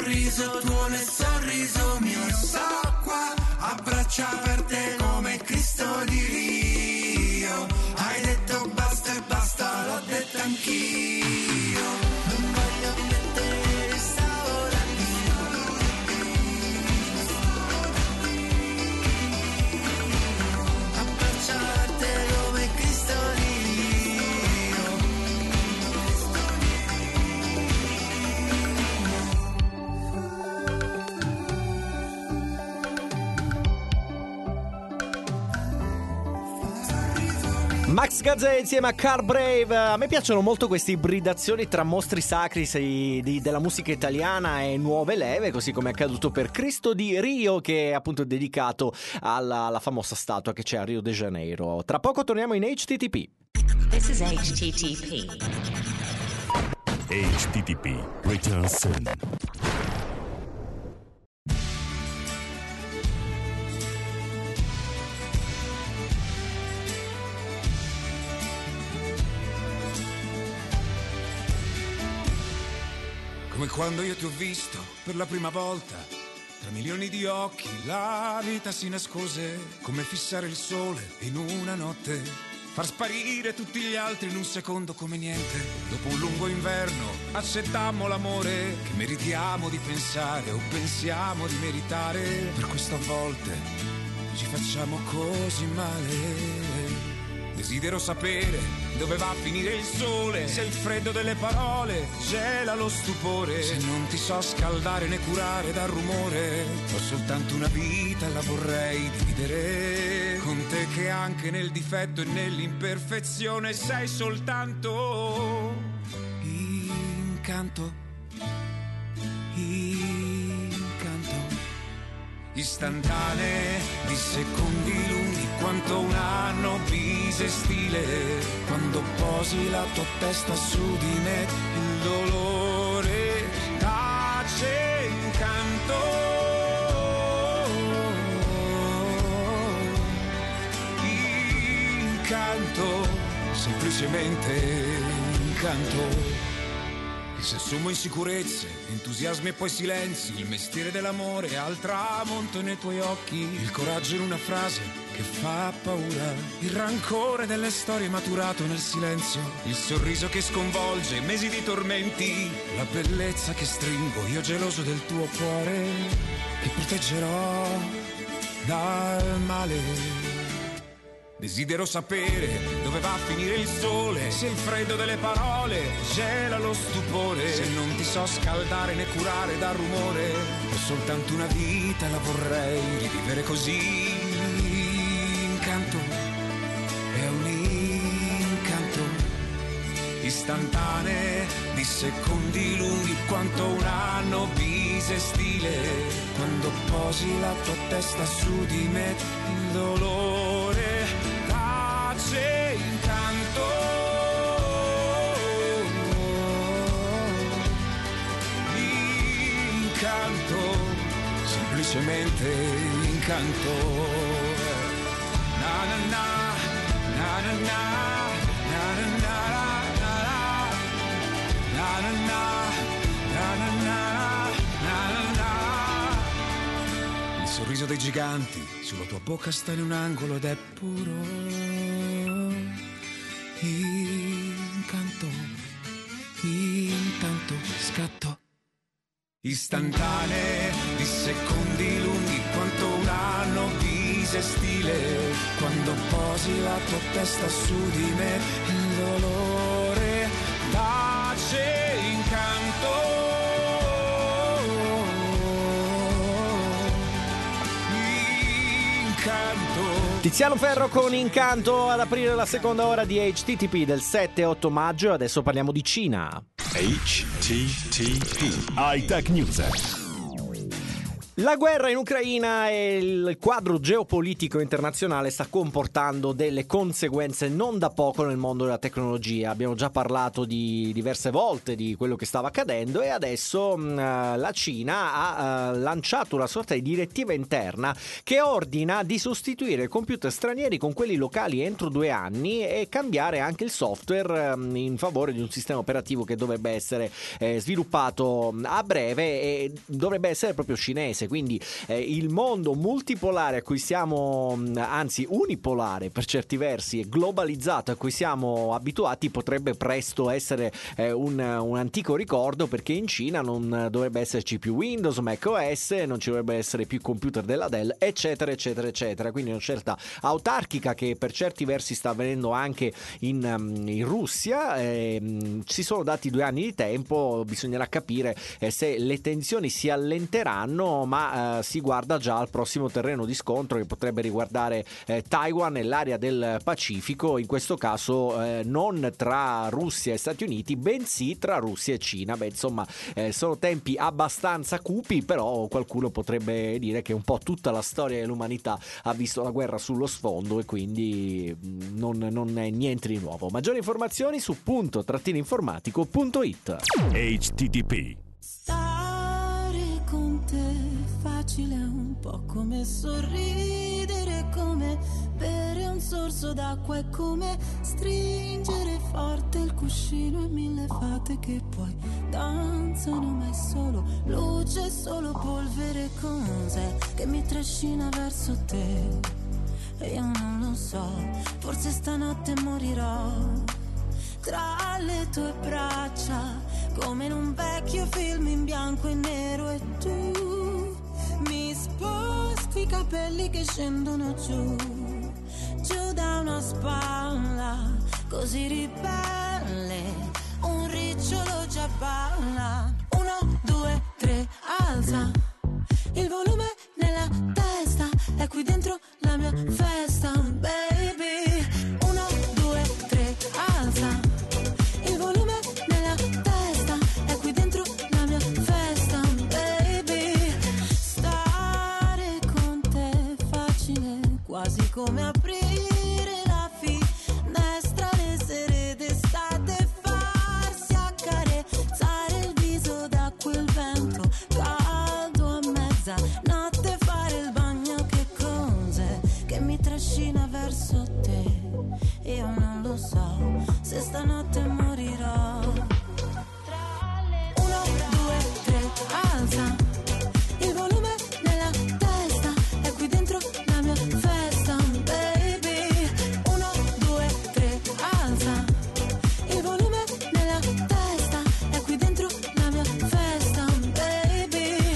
sorriso tuo nel sorriso mio, e sto qua a braccia aperte come Cristo di Rio. Hai detto basta e basta, l'ho detto anch'io. Non voglio niente, stavo da a braccia aperte come Cristo di Rio. Max Gazzè insieme a Car Brave. A me piacciono molto queste ibridazioni tra mostri sacri sei- di- della musica italiana e nuove leve, così come è accaduto per Cristo di Rio, che è appunto dedicato alla, alla famosa statua che c'è a Rio de Janeiro. Tra poco torniamo in H T T P. This is H T T P. H T T P returns soon. Come quando io ti ho visto per la prima volta, tra milioni di occhi la vita si nascose, come fissare il sole in una notte, far sparire tutti gli altri in un secondo come niente. Dopo un lungo inverno accettammo l'amore che meritiamo di pensare o pensiamo di meritare. Per questo a volte ci facciamo così male. Desidero sapere dove va a finire il sole, se il freddo delle parole gela lo stupore, se non ti so scaldare né curare dal rumore. Ho soltanto una vita e la vorrei dividere con te, che anche nel difetto e nell'imperfezione sei soltanto incanto, incanto. Istantanee di secondi lunghi quanto un anno bisestile, quando posi la tua testa su di me il dolore tace incanto, incanto, semplicemente incanto. E se assumo insicurezze, entusiasmi e poi silenzi, il mestiere dell'amore al tramonto nei tuoi occhi, il coraggio in una frase che fa paura, il rancore delle storie maturato nel silenzio, il sorriso che sconvolge mesi di tormenti, la bellezza che stringo io geloso del tuo cuore, che proteggerò dal male. Desidero sapere dove va a finire il sole, se il freddo delle parole gela lo stupore, se non ti so scaldare né curare dal rumore. Ho soltanto una vita e la vorrei rivivere così. Incanto, è un incanto, istantanee di secondi lunghi quanto un anno bisestile, quando posi la tua testa su di me il dolore tace incanto, incanto, semplicemente incanto. Na na na, na na na, na na na, na na na, na na na. Il sorriso dei giganti sulla tua bocca sta in un angolo ed è puro incanto, intanto scatto. Istantanee di secondi lunghi quanto un anno bisestile, quando posi la tua testa su di me il dolore tace incanto, Tiziano Ferro con Incanto ad aprire la seconda ora di H T T P del sette e otto maggio. Adesso parliamo di Cina. H T T P High Tech News. La guerra in Ucraina e il quadro geopolitico internazionale sta comportando delle conseguenze non da poco nel mondo della tecnologia. Abbiamo già parlato di diverse volte di quello che stava accadendo e adesso mh, la Cina ha uh, lanciato una sorta di direttiva interna che ordina di sostituire computer stranieri con quelli locali entro due anni e cambiare anche il software um, in favore di un sistema operativo che dovrebbe essere eh, sviluppato a breve e dovrebbe essere proprio cinese. Quindi eh, il mondo multipolare a cui siamo, anzi unipolare per certi versi, e globalizzato a cui siamo abituati potrebbe presto essere eh, un, un antico ricordo, perché in Cina non dovrebbe esserci più Windows, macOS, non ci dovrebbe essere più computer della Dell, eccetera eccetera eccetera. Quindi una scelta autarchica che per certi versi sta avvenendo anche in, in Russia. Eh, si sono dati due anni di tempo, bisognerà capire eh, se le tensioni si allenteranno, ma Uh, si guarda già al prossimo terreno di scontro che potrebbe riguardare eh, Taiwan e l'area del Pacifico, in questo caso eh, non tra Russia e Stati Uniti, bensì tra Russia e Cina. Beh, insomma, eh, sono tempi abbastanza cupi, però qualcuno potrebbe dire che un po' tutta la storia dell'umanità ha visto la guerra sullo sfondo e quindi non, non è niente di nuovo. Maggiori informazioni su punto trattino informatico punto it. H T T P. Stare con te facile, un po' come sorridere, come bere un sorso d'acqua, è come stringere forte il cuscino e mille fate che poi danzano, ma è solo luce, solo polvere. Cos'è che mi trascina verso te? E io non lo so, forse stanotte morirò tra le tue braccia, come in un vecchio film in bianco e nero, e tu mi sposti i capelli che scendono giù, giù da una spalla, così ribelle, un ricciolo già balla. Uno, due, tre, alza il volume nella testa, è qui dentro la mia festa, baby. Uno, due, tre, alza il volume nella testa, è qui dentro la mia festa, baby. Stare con te è facile, quasi come aprire la finestra le sere d'estate, farsi accarezzare il viso da quel vento caldo a mezzanotte, fare il bagno. Che cos'è che mi trascina verso te? Io non lo so, se stanotte morirò. Uno, due, tre, alza il volume nella testa, è qui dentro la mia festa, baby. Uno, due, tre, alza il volume nella testa, è qui dentro la mia festa, baby.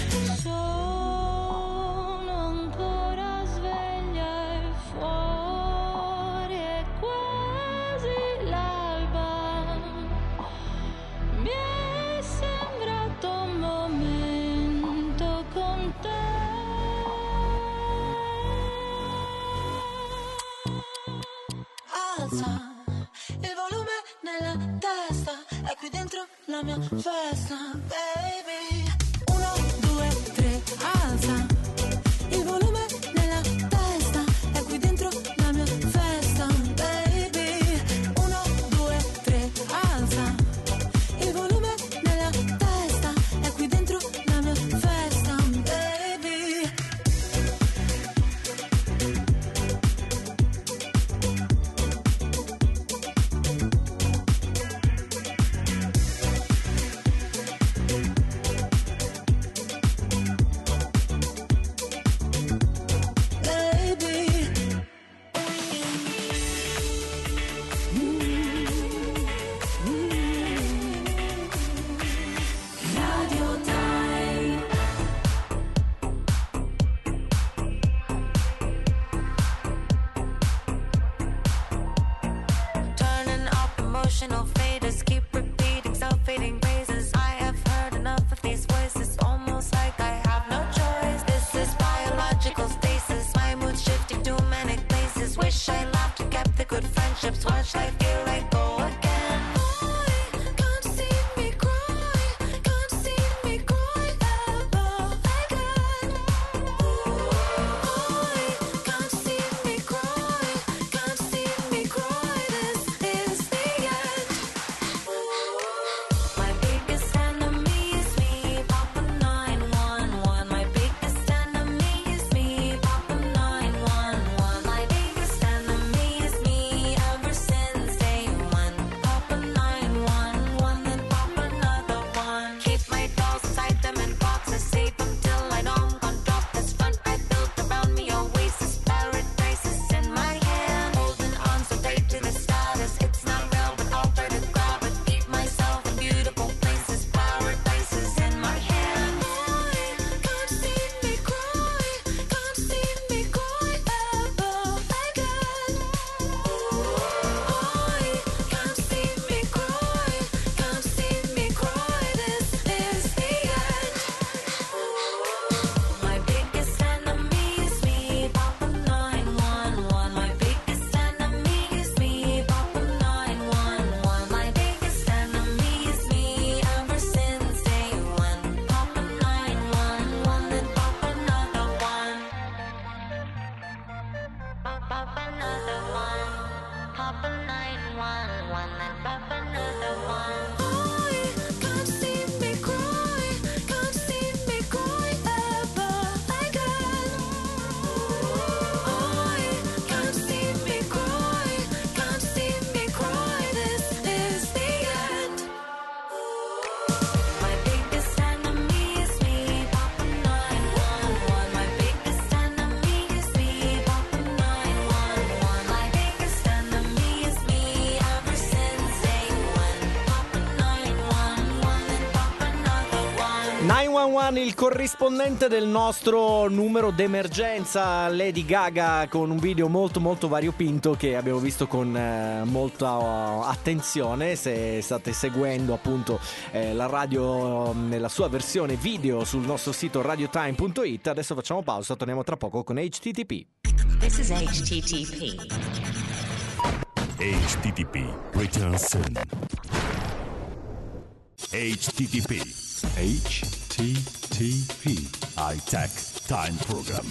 Sono ancora sveglia e fuori è quasi l'alba, mi è sembrato un momento con te. Alza il volume nella testa, è qui dentro la mia festa, baby. Uno, due, tre, alza il volume nella testa, è qui dentro la mia festa, baby. Uno, due, tre, alza il volume nella testa, è qui dentro la mia festa, baby. Baby. Radio Time. Turning up emotional faders, keep repeating self-fading praises. I have heard enough of these voices, almost like I have no choice. This is biological stasis, my mood shifting to manic places. Wish I laughed and kept the good friendships. Watch life feel like go again. Can't see me cry, can't see me cry ever again. Woman, il corrispondente del nostro numero d'emergenza, Lady Gaga, con un video molto molto variopinto che abbiamo visto con eh, molta uh, attenzione. Se state seguendo appunto eh, la radio uh, nella sua versione video sul nostro sito radiotime punto it. Adesso facciamo pausa, torniamo tra poco con H T T P. This is H T T P. H T T P returns soon. H T T P H T T P High Tech Time Program.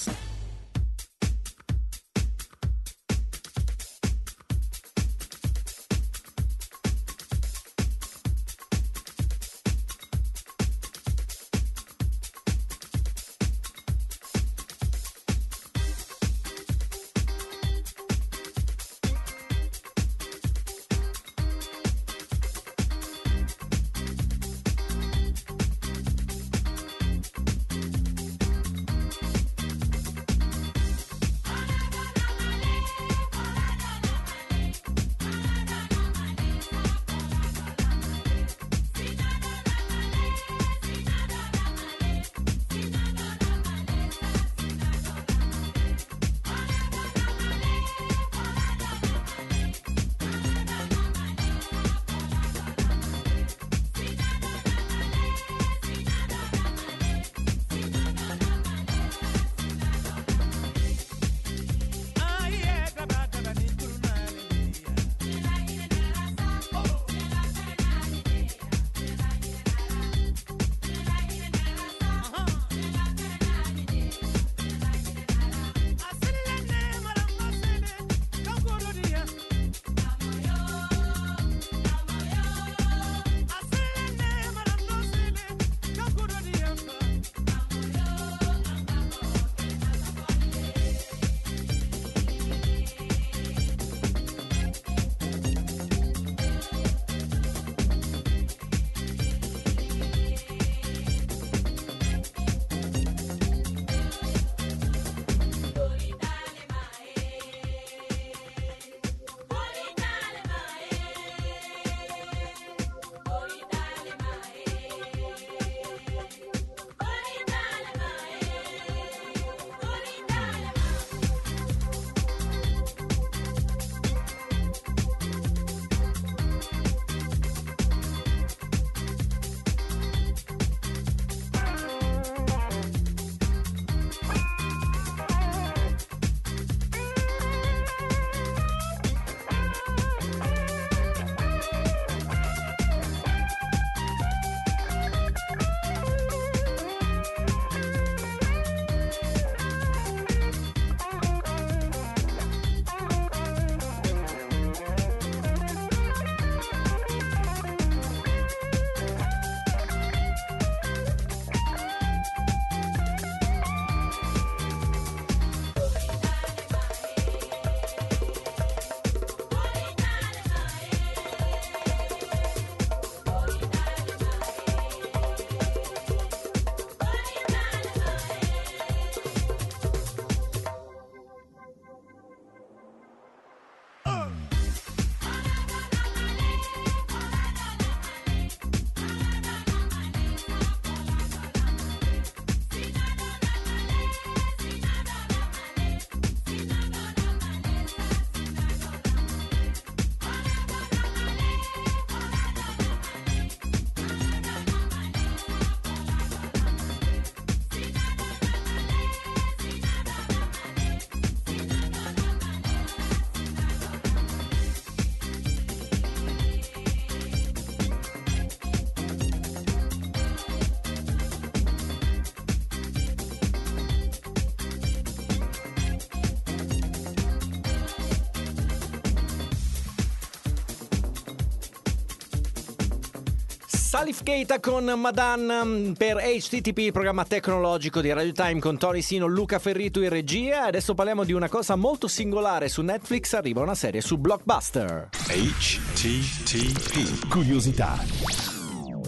Salif Keita con Madan per H T T P, il programma tecnologico di Radio Time con Tony Sino, Luca Ferrito in regia. Adesso parliamo di una cosa molto singolare. Su Netflix arriva una serie su Blockbuster. H T T P Curiosità.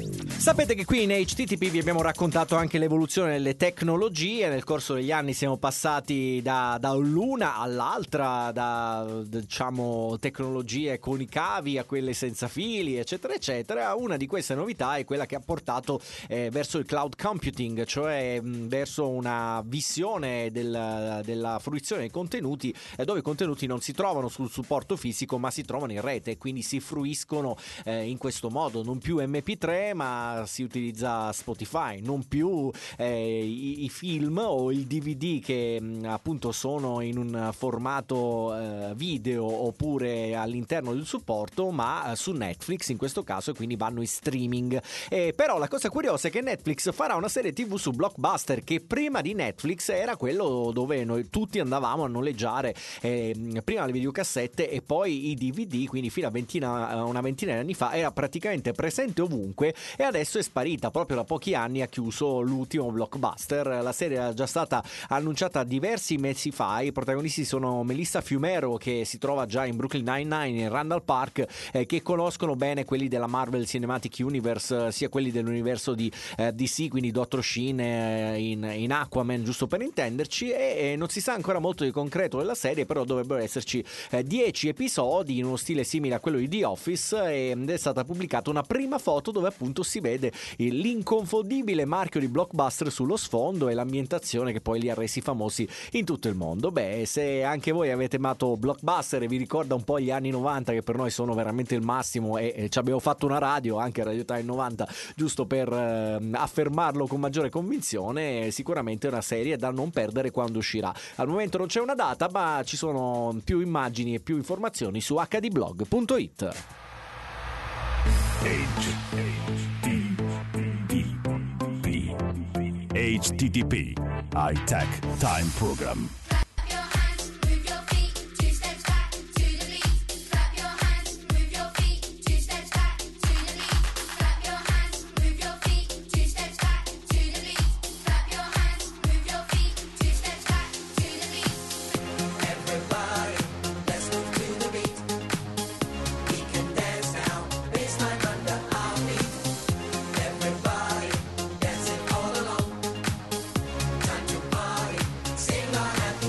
Sapete che qui in H T T P vi abbiamo raccontato anche l'evoluzione delle tecnologie. Nel corso degli anni siamo passati da, da l'una all'altra, da diciamo tecnologie con i cavi a quelle senza fili, eccetera eccetera. Una di queste novità è quella che ha portato eh, verso il cloud computing, cioè mh, verso una visione del, della fruizione dei contenuti, eh, dove i contenuti non si trovano sul supporto fisico ma si trovano in rete e quindi si fruiscono eh, in questo modo, non più M P tre ma si utilizza Spotify, non più eh, i, i film o il D V D che mh, appunto sono in un formato eh, video oppure all'interno del supporto, ma eh, su Netflix in questo caso, e quindi vanno in streaming. Eh, però la cosa curiosa è che Netflix farà una serie tivù su Blockbuster, che prima di Netflix era quello dove noi tutti andavamo a noleggiare eh, prima le videocassette e poi i D V D, quindi fino a ventina, una ventina di anni fa era praticamente presente ovunque, e adesso è sparita. Proprio da pochi anni ha chiuso l'ultimo Blockbuster. La serie è già stata annunciata diversi mesi fa. I protagonisti sono Melissa Fiumero, che si trova già in Brooklyn Nine-Nine, in Randall Park, eh, che conoscono bene quelli della Marvel Cinematic Universe, eh, sia quelli dell'universo di eh, D C, quindi Doctor Sheen eh, in, in Aquaman, giusto per intenderci, e, e non si sa ancora molto di concreto della serie, però dovrebbero esserci dieci episodi in uno stile simile a quello di The Office, ed è stata pubblicata una prima foto dove appunto si vede l'inconfondibile marchio di Blockbuster sullo sfondo e l'ambientazione che poi li ha resi famosi in tutto il mondo. Beh, se anche voi avete amato Blockbuster e vi ricorda un po' gli anni novanta, che per noi sono veramente il massimo, e, e ci abbiamo fatto una radio, anche Radio Time novanta, giusto per eh, affermarlo con maggiore convinzione, sicuramente è una serie da non perdere quando uscirà. Al momento non c'è una data, ma ci sono più immagini e più informazioni su h d blog punto i t. H T T P High Tech Time Program. Everybody, dancing all alone. Time to party, sing our happy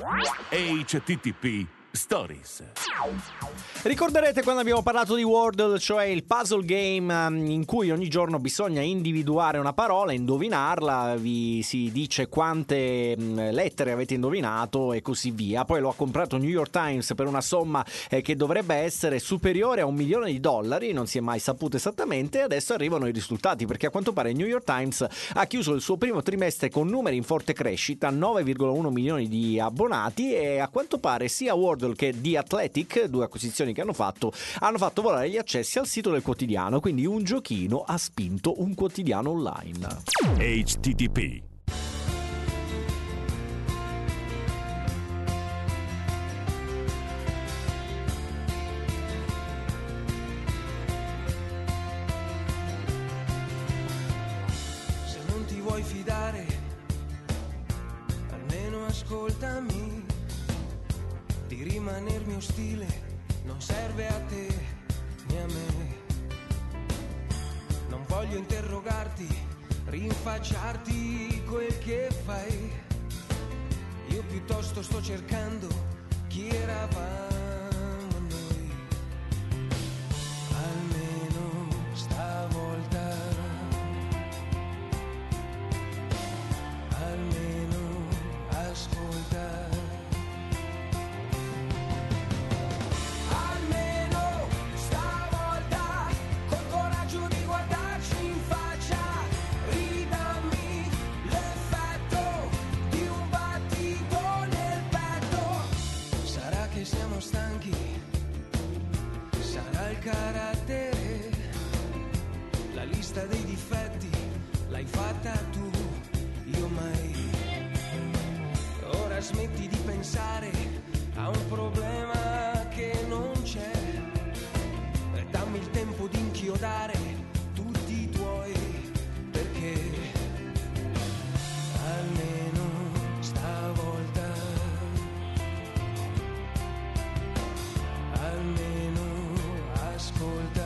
H T T P Stories. Ricorderete quando abbiamo parlato di Wordle, cioè il puzzle game in cui ogni giorno bisogna individuare una parola, indovinarla, vi si dice quante lettere avete indovinato e così via. Poi lo ha comprato New York Times per una somma eh, che dovrebbe essere superiore a un milione di dollari, non si è mai saputo esattamente, e adesso arrivano i risultati, perché a quanto pare New York Times ha chiuso il suo primo trimestre con numeri in forte crescita, nove virgola uno milioni di abbonati, e a quanto pare sia Wordle che The Athletic, due acquisizioni che hanno fatto, hanno fatto volare gli accessi al sito del quotidiano, quindi un giochino ha spinto un quotidiano online. H T T P. Se non ti vuoi fidare, almeno ascoltami. Di rimanermi ostile non serve a te né a me. Non voglio interrogarti, rinfacciarti quel che fai. Io piuttosto sto cercando chi eravamo noi. Almeno stavolta, almeno ascolta. Carattere, la lista dei difetti l'hai fatta tu, io mai. Ora smetti di pensare a un problema che non c'è e dammi il tempo di inchiodare tutti i tuoi perché. Almeno stavolta, almeno ascolta.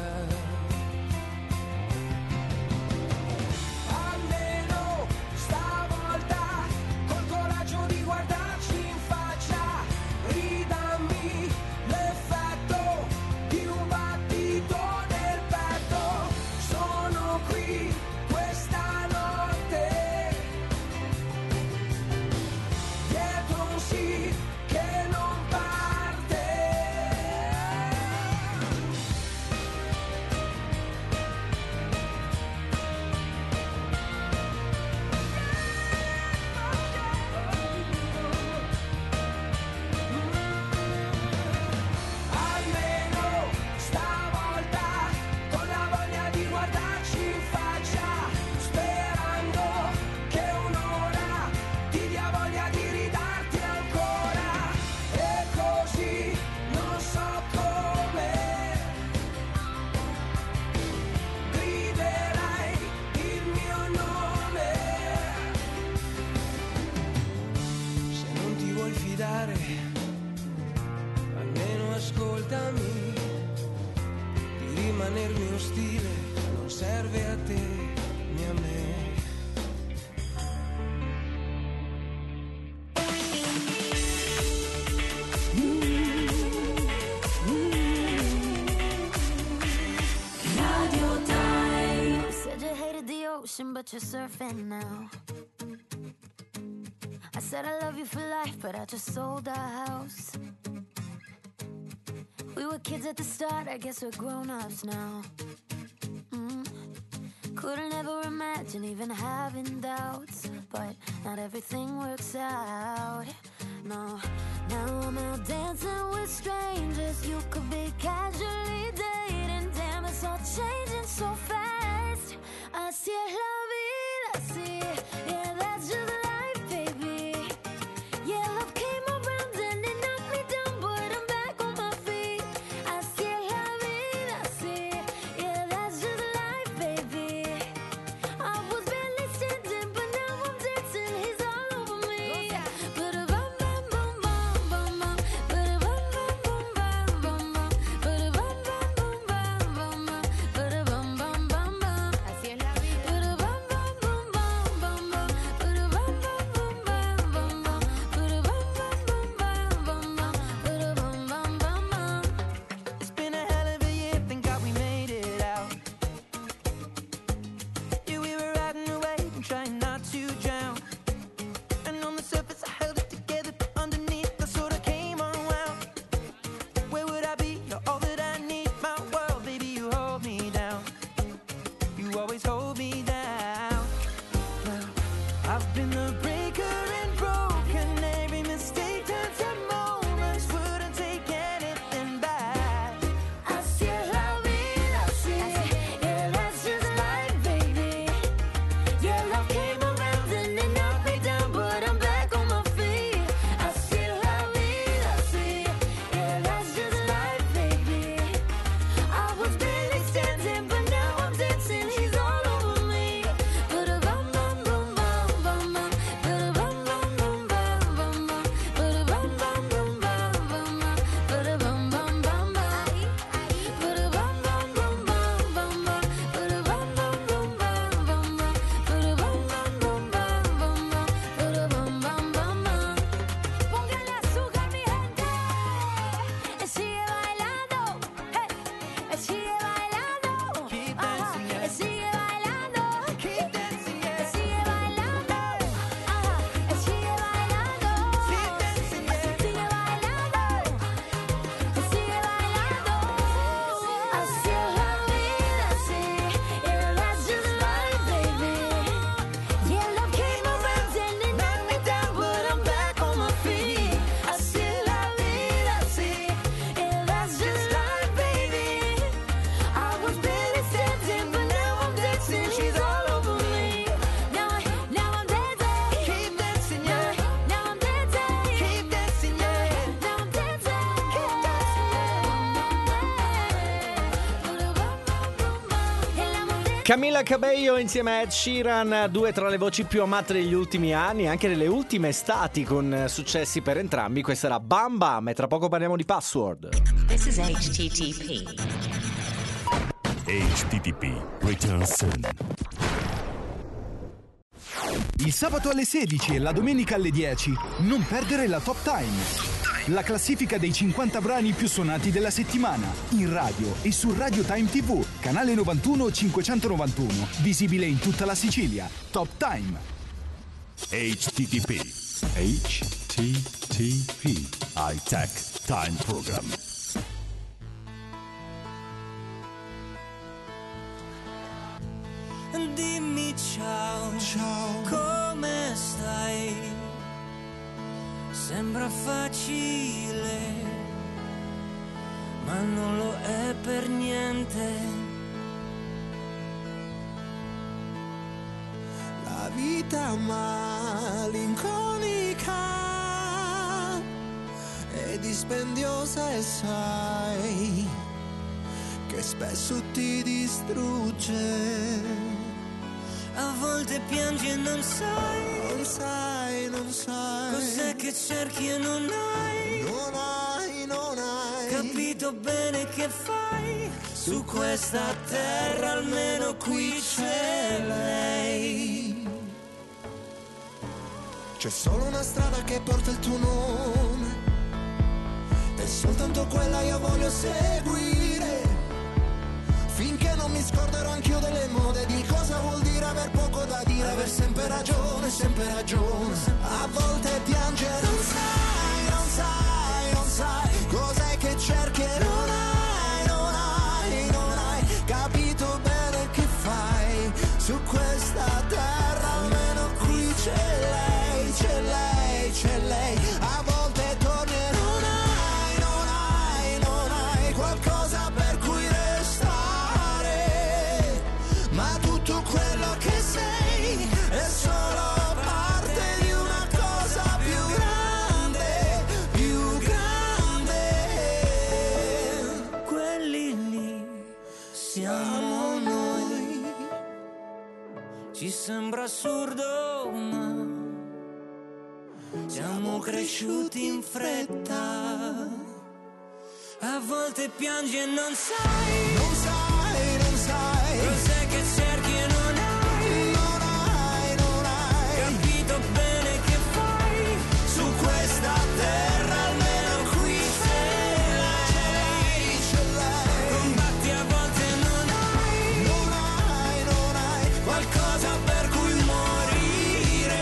Almeno stavolta, col coraggio di guardarci in faccia, ridammi l'effetto di un battito nel petto. Sono qui questa notte, dietro un sì che non parte. Almeno stavolta, con la voglia di guardarci in faccia, sperando che un'ora ti dia voglia di ridarti ancora. E così non so come griderai il mio nome. Se non ti vuoi fidare, almeno ascoltami. Di rimanermi ostile non serve a te né a me. Radio Time. Said you hated the ocean, but you're surfing now. I said I love you for life, but I just sold our house. We were kids at the start, I guess we're grown-ups now. Mm. Couldn't ever imagine even having doubts, but not everything works out. No, now I'm out dancing with strangers. You could be casually dating. Damn, it's all changing so fast. Así es la vida, así, yeah, that's just life, baby. Yeah, love came around and it knocked me down, but I'm back on my feet. Así es la vida, así, yeah, that's just life, baby. I was barely standing, but now I'm dancing. He's all over me. Ba-da-bum, bum, bum, bum, bum, bum. Ba-da-bum, bum, bum, bum, bum, bum. Ba-da-bum, bum, bum, bum, bum, bum. Ba-da-bum, bum, Camila Cabello insieme a Ed Sheeran, due tra le voci più amate degli ultimi anni, anche nelle ultime estati, con successi per entrambi. Questa era Bam Bam e tra poco parliamo di Password. This is H T T P. H T T P returns soon. Il sabato alle sedici e la domenica alle dieci non perdere la Top Time. La classifica dei cinquanta brani più suonati della settimana, in radio e su Radio Time tivù, canale novantuno cinquecentonovantuno, visibile in tutta la Sicilia. Top Time. H T T P H T T P High Tech Time Program. Dimmi ciao, ciao, come stai? Sembra facile, ma non lo è per niente. La vita malinconica è dispendiosa e sai che spesso ti distrugge. A volte piangi e non sai, non sai, non sai cos'è che cerchi e non hai, non hai, non hai capito bene che fai. Su questa terra almeno qui c'è lei. C'è solo una strada che porta il tuo nome e soltanto quella io voglio seguire, finché non mi scorderò anch'io delle mode, di cosa vuol dire aver poco da dire, aver sempre ragione, sempre ragione. A volte piangere, non sai, non sai, non sai cos'è che cerchi e non hai, non hai, non hai capito bene che fai. Su questa terra almeno qui c'è lei, c'è lei, c'è lei. A volte torni e non hai, non hai, non hai qualcosa per cui ma tutto quello che sei è solo parte di una cosa più grande, più grande. Quelli lì siamo noi. Ci sembra assurdo, ma siamo cresciuti in fretta. A volte piangi e non sai, non sai, non sai cos'è che cerchi e non hai, non hai, non hai capito bene che fai. Su questa terra almeno qui c'è lei, c'è lei. Combatti a volte e non hai, non hai, non hai qualcosa per cui morire,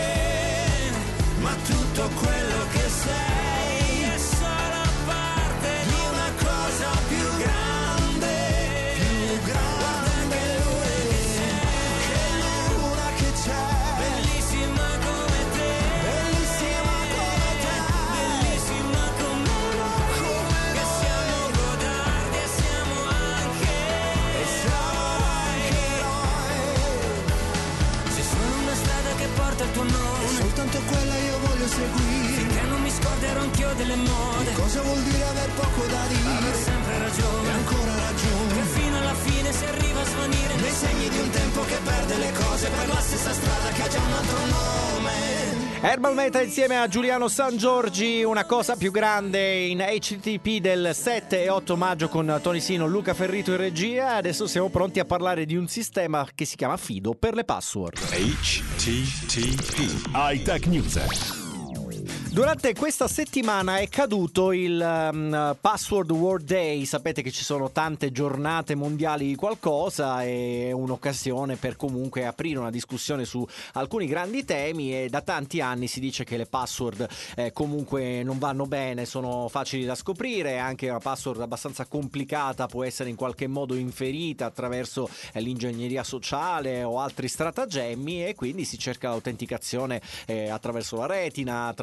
ma tutto quello che sei è solo parte di una cosa più grande, più grande. Che luna che c'è, bellissima come te, bellissima come te, bellissima come noi, che siamo godardi e siamo anche, e siamo anche noi. C'è solo una strada che porta il tuo nome, e soltanto quella io voglio seguire, finché non mi scorderò anch'io delle mode. Cosa vuol dire aver poco da dire, aver sempre ragione, e ancora ragione, che fino alla fine si arriva a svanire nei segni di un tempo che perde le cose per la stessa strada che ha già un altro nome. Herbal Meta insieme a Giuliano San Giorgi, una cosa più grande in H T T P del sette e otto maggio con Tony Sino, Luca Ferrito in regia. Adesso siamo pronti a parlare di un sistema che si chiama Fido per le password. H T T P High Tech News. Durante questa settimana è caduto il um, Password World Day. Sapete che ci sono tante giornate mondiali di qualcosa, è un'occasione per comunque aprire una discussione su alcuni grandi temi, e da tanti anni si dice che le password eh, comunque non vanno bene, sono facili da scoprire, anche una password abbastanza complicata può essere in qualche modo inferita attraverso eh, l'ingegneria sociale o altri stratagemmi, e quindi si cerca l'autenticazione eh, attraverso la retina, attraverso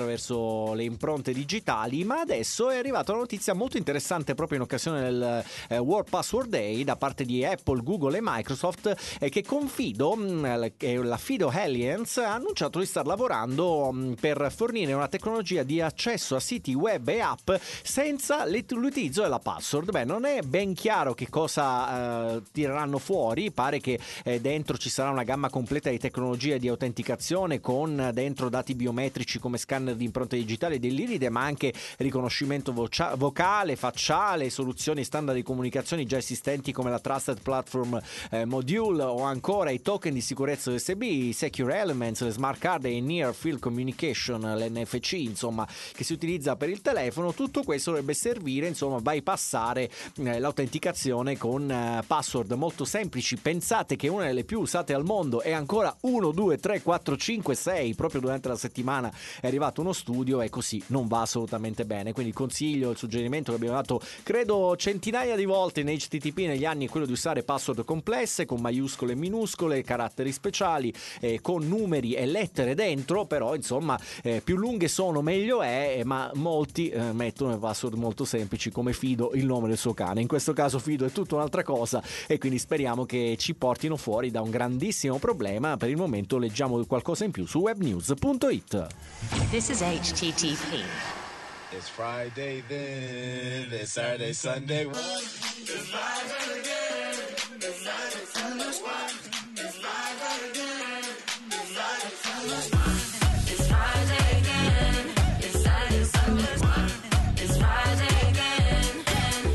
eliminato le impronte digitali, ma adesso è arrivata una notizia molto interessante proprio in occasione del eh, World Password Day da parte di Apple, Google e Microsoft, eh, che Confido, mh, la Fido Alliance, ha annunciato di star lavorando mh, per fornire una tecnologia di accesso a siti web e app senza l'utilizzo della password. Beh, non è ben chiaro che cosa eh, tireranno fuori, pare che eh, dentro ci sarà una gamma completa di tecnologie di autenticazione con dentro dati biometrici come scanner di impronte digitali dell'iride, ma anche riconoscimento vocia- vocale, facciale, soluzioni standard di comunicazioni già esistenti come la Trusted Platform eh, Module o ancora i token di sicurezza U S B, i Secure Elements, le smart card e Near Field Communication, l'N F C, insomma, che si utilizza per il telefono. Tutto questo dovrebbe servire, insomma, a bypassare eh, l'autenticazione con eh, password molto semplici. Pensate che una delle più usate al mondo è ancora uno, due, tre, quattro, cinque, sei. Proprio durante la settimana è arrivato uno studio e così non va assolutamente bene. Quindi il consiglio, il suggerimento che abbiamo dato credo centinaia di volte in H T T P negli anni è quello di usare password complesse con maiuscole e minuscole, caratteri speciali, eh, con numeri e lettere dentro, però insomma eh, più lunghe sono meglio è, eh, ma molti eh, mettono password molto semplici come Fido, il nome del suo cane. In questo caso Fido è tutta un'altra cosa e quindi speriamo che ci portino fuori da un grandissimo problema. Per il momento leggiamo qualcosa in più su webnews punto it. This is H T T P. It's Friday then, it's Saturday, Sunday. What? It's Friday again, it's Saturday, Sunday. What? It's Friday again, it's Saturday, Sunday. It's Friday again. It's Saturday, Sunday. It's Friday again.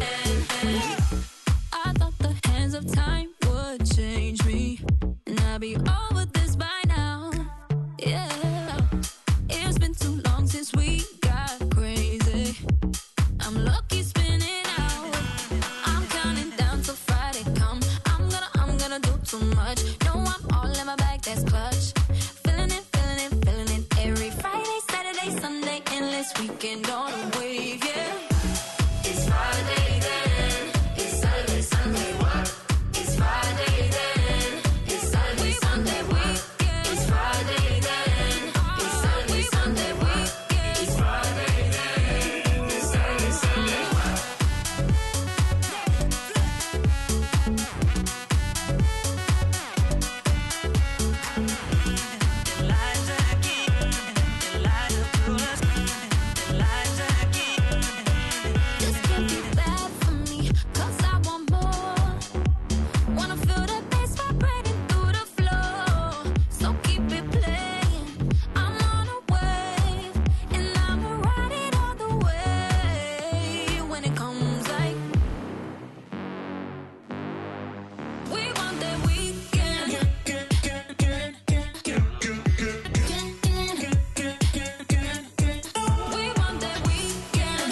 I thought the hands of time would change me, and I'd be over this by now. Yeah, it's been too long since we got crazy. I'm lucky spinning out. I'm counting down till Friday come. I'm gonna, I'm gonna do too much. No, I'm all in my bag, that's clutch. Feeling it, feeling it, feeling it. Every Friday, Saturday, Sunday, endless weekend on a wave, yeah. It's Friday then, it's Saturday, Sunday, what? It's Friday then, it's Saturday, Sunday, weekend. It's Friday then, it's Saturday, Sunday, weekend. It's Friday then, it's Saturday, Sunday, what? This can't be bad for me, 'cause I want more. Wanna feel the bass vibrating through the floor. So keep it playing. I'm on a wave, and I'ma ride it all the way. When it comes like we want that weekend. We want that weekend.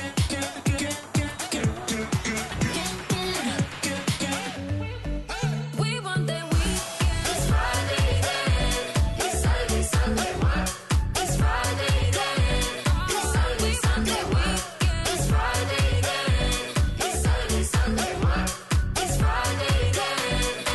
We want that weekend. It's Friday then, it's Saturday, Sunday, what? It's Friday then, it's Saturday, Sunday, weekend. It's Friday then, it's Saturday, Sunday, what? It's Friday then.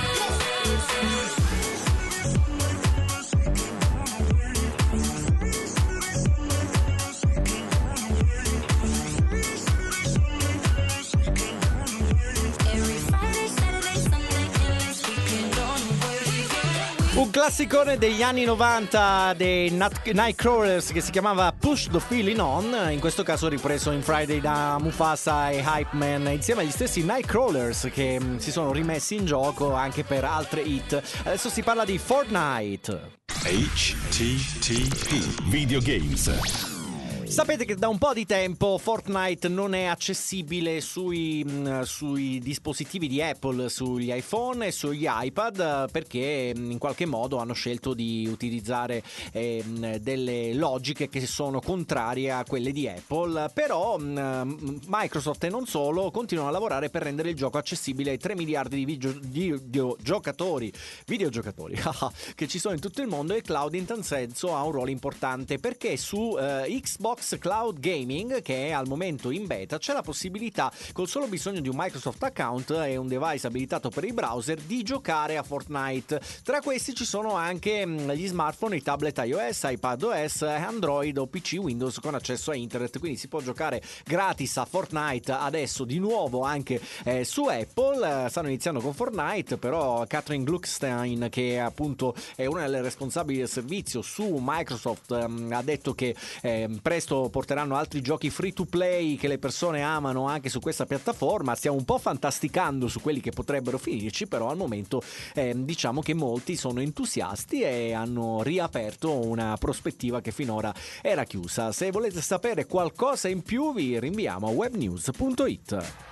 Every Friday, Saturday, Sunday, endless weekend on a wave. Un classicone degli anni novanta dei Nut- Nightcrawlers che si chiamava Push the Feeling On, in questo caso ripreso in Friday da Mufasa e Hype Man insieme agli stessi Nightcrawlers che mh, si sono rimessi in gioco anche per altre hit. Adesso si parla di Fortnite. H T T P Videogames. Sapete che da un po' di tempo Fortnite non è accessibile sui, mh, sui dispositivi di Apple, sugli iPhone e sugli iPad, perché mh, in qualche modo hanno scelto di utilizzare eh, mh, delle logiche che sono contrarie a quelle di Apple. Però mh, Microsoft e non solo continuano a lavorare per rendere il gioco accessibile ai tre miliardi di, video, di videogiocatori videogiocatori che ci sono in tutto il mondo, e cloud in tal senso ha un ruolo importante perché su eh, Xbox Xbox Cloud Gaming, che è al momento in beta, c'è la possibilità, col solo bisogno di un Microsoft account e un device abilitato per i browser, di giocare a Fortnite. Tra questi ci sono anche gli smartphone, i tablet iOS, iPadOS, Android o P C Windows con accesso a internet, quindi si può giocare gratis a Fortnite adesso di nuovo anche eh, su Apple. Eh, stanno iniziando con Fortnite, però Catherine Gluckstein, che appunto è una delle responsabili del servizio su Microsoft, ehm, ha detto che eh, presto porteranno altri giochi free to play che le persone amano anche su questa piattaforma. Stiamo un po' fantasticando su quelli che potrebbero finirci, però al momento eh, diciamo che molti sono entusiasti e hanno riaperto una prospettiva che finora era chiusa. Se volete sapere qualcosa in più vi rinviamo a webnews punto it.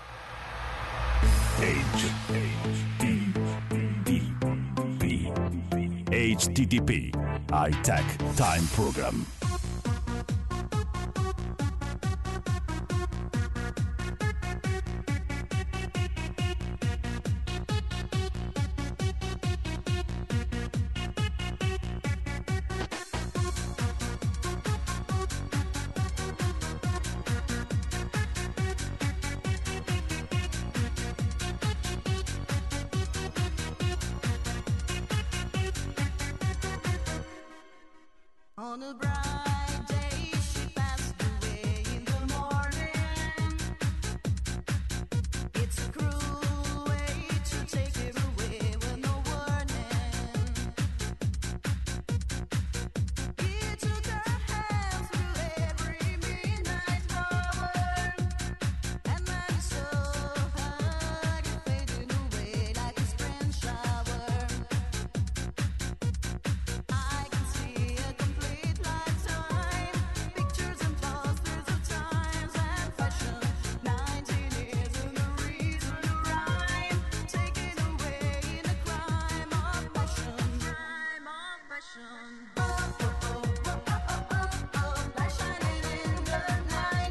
H T T P High Tech Time Program. On a bright day, she passed away in the morning. It's a cruel way to take it away with no warning. He took her hands through every midnight hour, and then he saw her fading away like a spring shower. I can see a complete lifetime, pictures and posters of times and fashion. Nineteen years and the reason to rhyme, taken away in a crime of passion. Crime of passion. Oh, oh, oh, oh, oh, oh, oh, light shining in the night.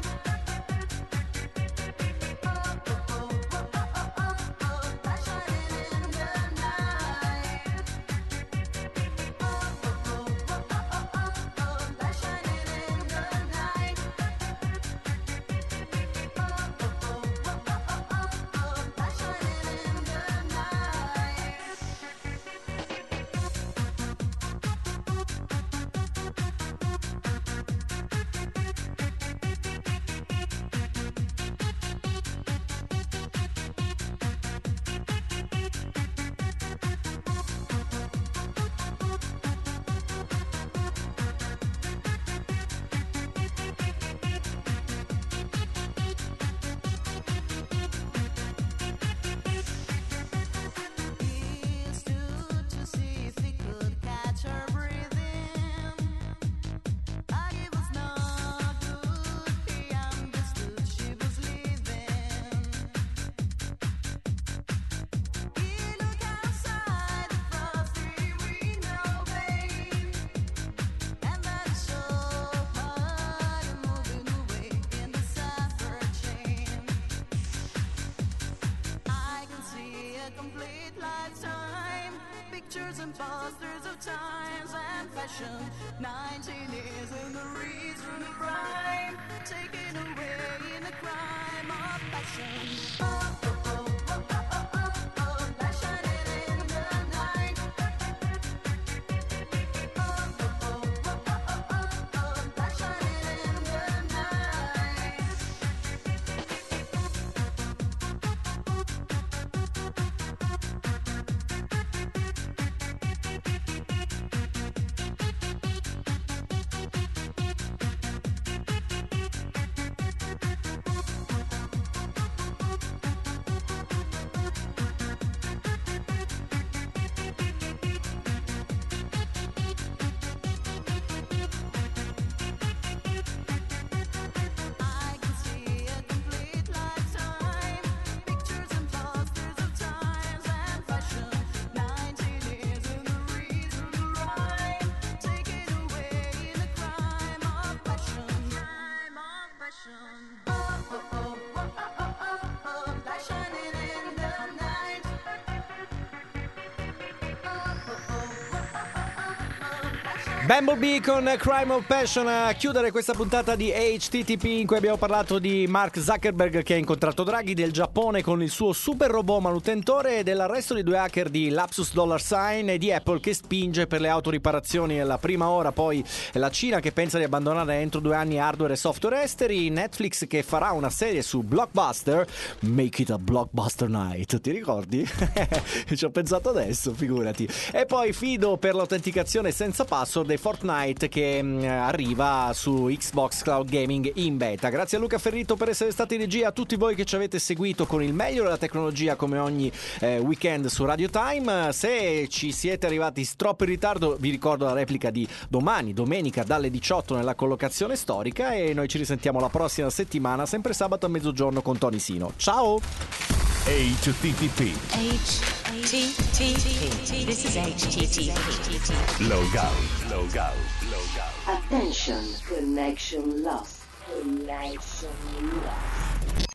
Oh, oh, oh, oh, oh, oh, oh, light shining in the night. Oh, oh, oh, oh, oh, oh, oh, light shining in the night. Oh, oh, oh, oh, oh, oh, light shining in the He stood to see if he could catch her breathing. But it was no good. He understood she was leaving. He looked outside the frosty window pane, and then saw her moving away in the suffer chain. I can see a complete lifetime, pictures and posters of times and fashion. Nineteen years and the reason to rhyme, taken away in a crime of passion. Oh, oh, oh, oh, oh, oh, oh, light shining in the night. Oh, oh, oh, oh, oh, oh, oh, light shining in the night. Bumblebee con Crime of Passion a chiudere questa puntata di H T T P in cui abbiamo parlato di Mark Zuckerberg che ha incontrato Draghi, del Giappone con il suo super robot manutentore e dell'arresto di due hacker di Lapsus Dollar Sign e di Apple che spinge per le autoriparazioni alla prima ora, poi la Cina che pensa di abbandonare entro due anni hardware e software esteri, Netflix che farà una serie su Blockbuster, Make it a Blockbuster Night, ti ricordi? Ci ho pensato adesso, figurati. E poi Fido per l'autenticazione senza password e Fortnite che mh, arriva su Xbox Cloud Gaming in beta. Grazie a Luca Ferrito per essere stato in regia, a tutti voi che ci avete seguito con il meglio della tecnologia come ogni eh, weekend su Radio Time. Se ci siete arrivati troppo in ritardo vi ricordo la replica di domani, domenica dalle diciotto nella collocazione storica e noi ci risentiamo la prossima settimana sempre sabato a mezzogiorno con Tony Sino. Ciao! H T T P. H T T P. This is H T T P. Logout. Logout. Logout. Attention, connection lost. Connection lost.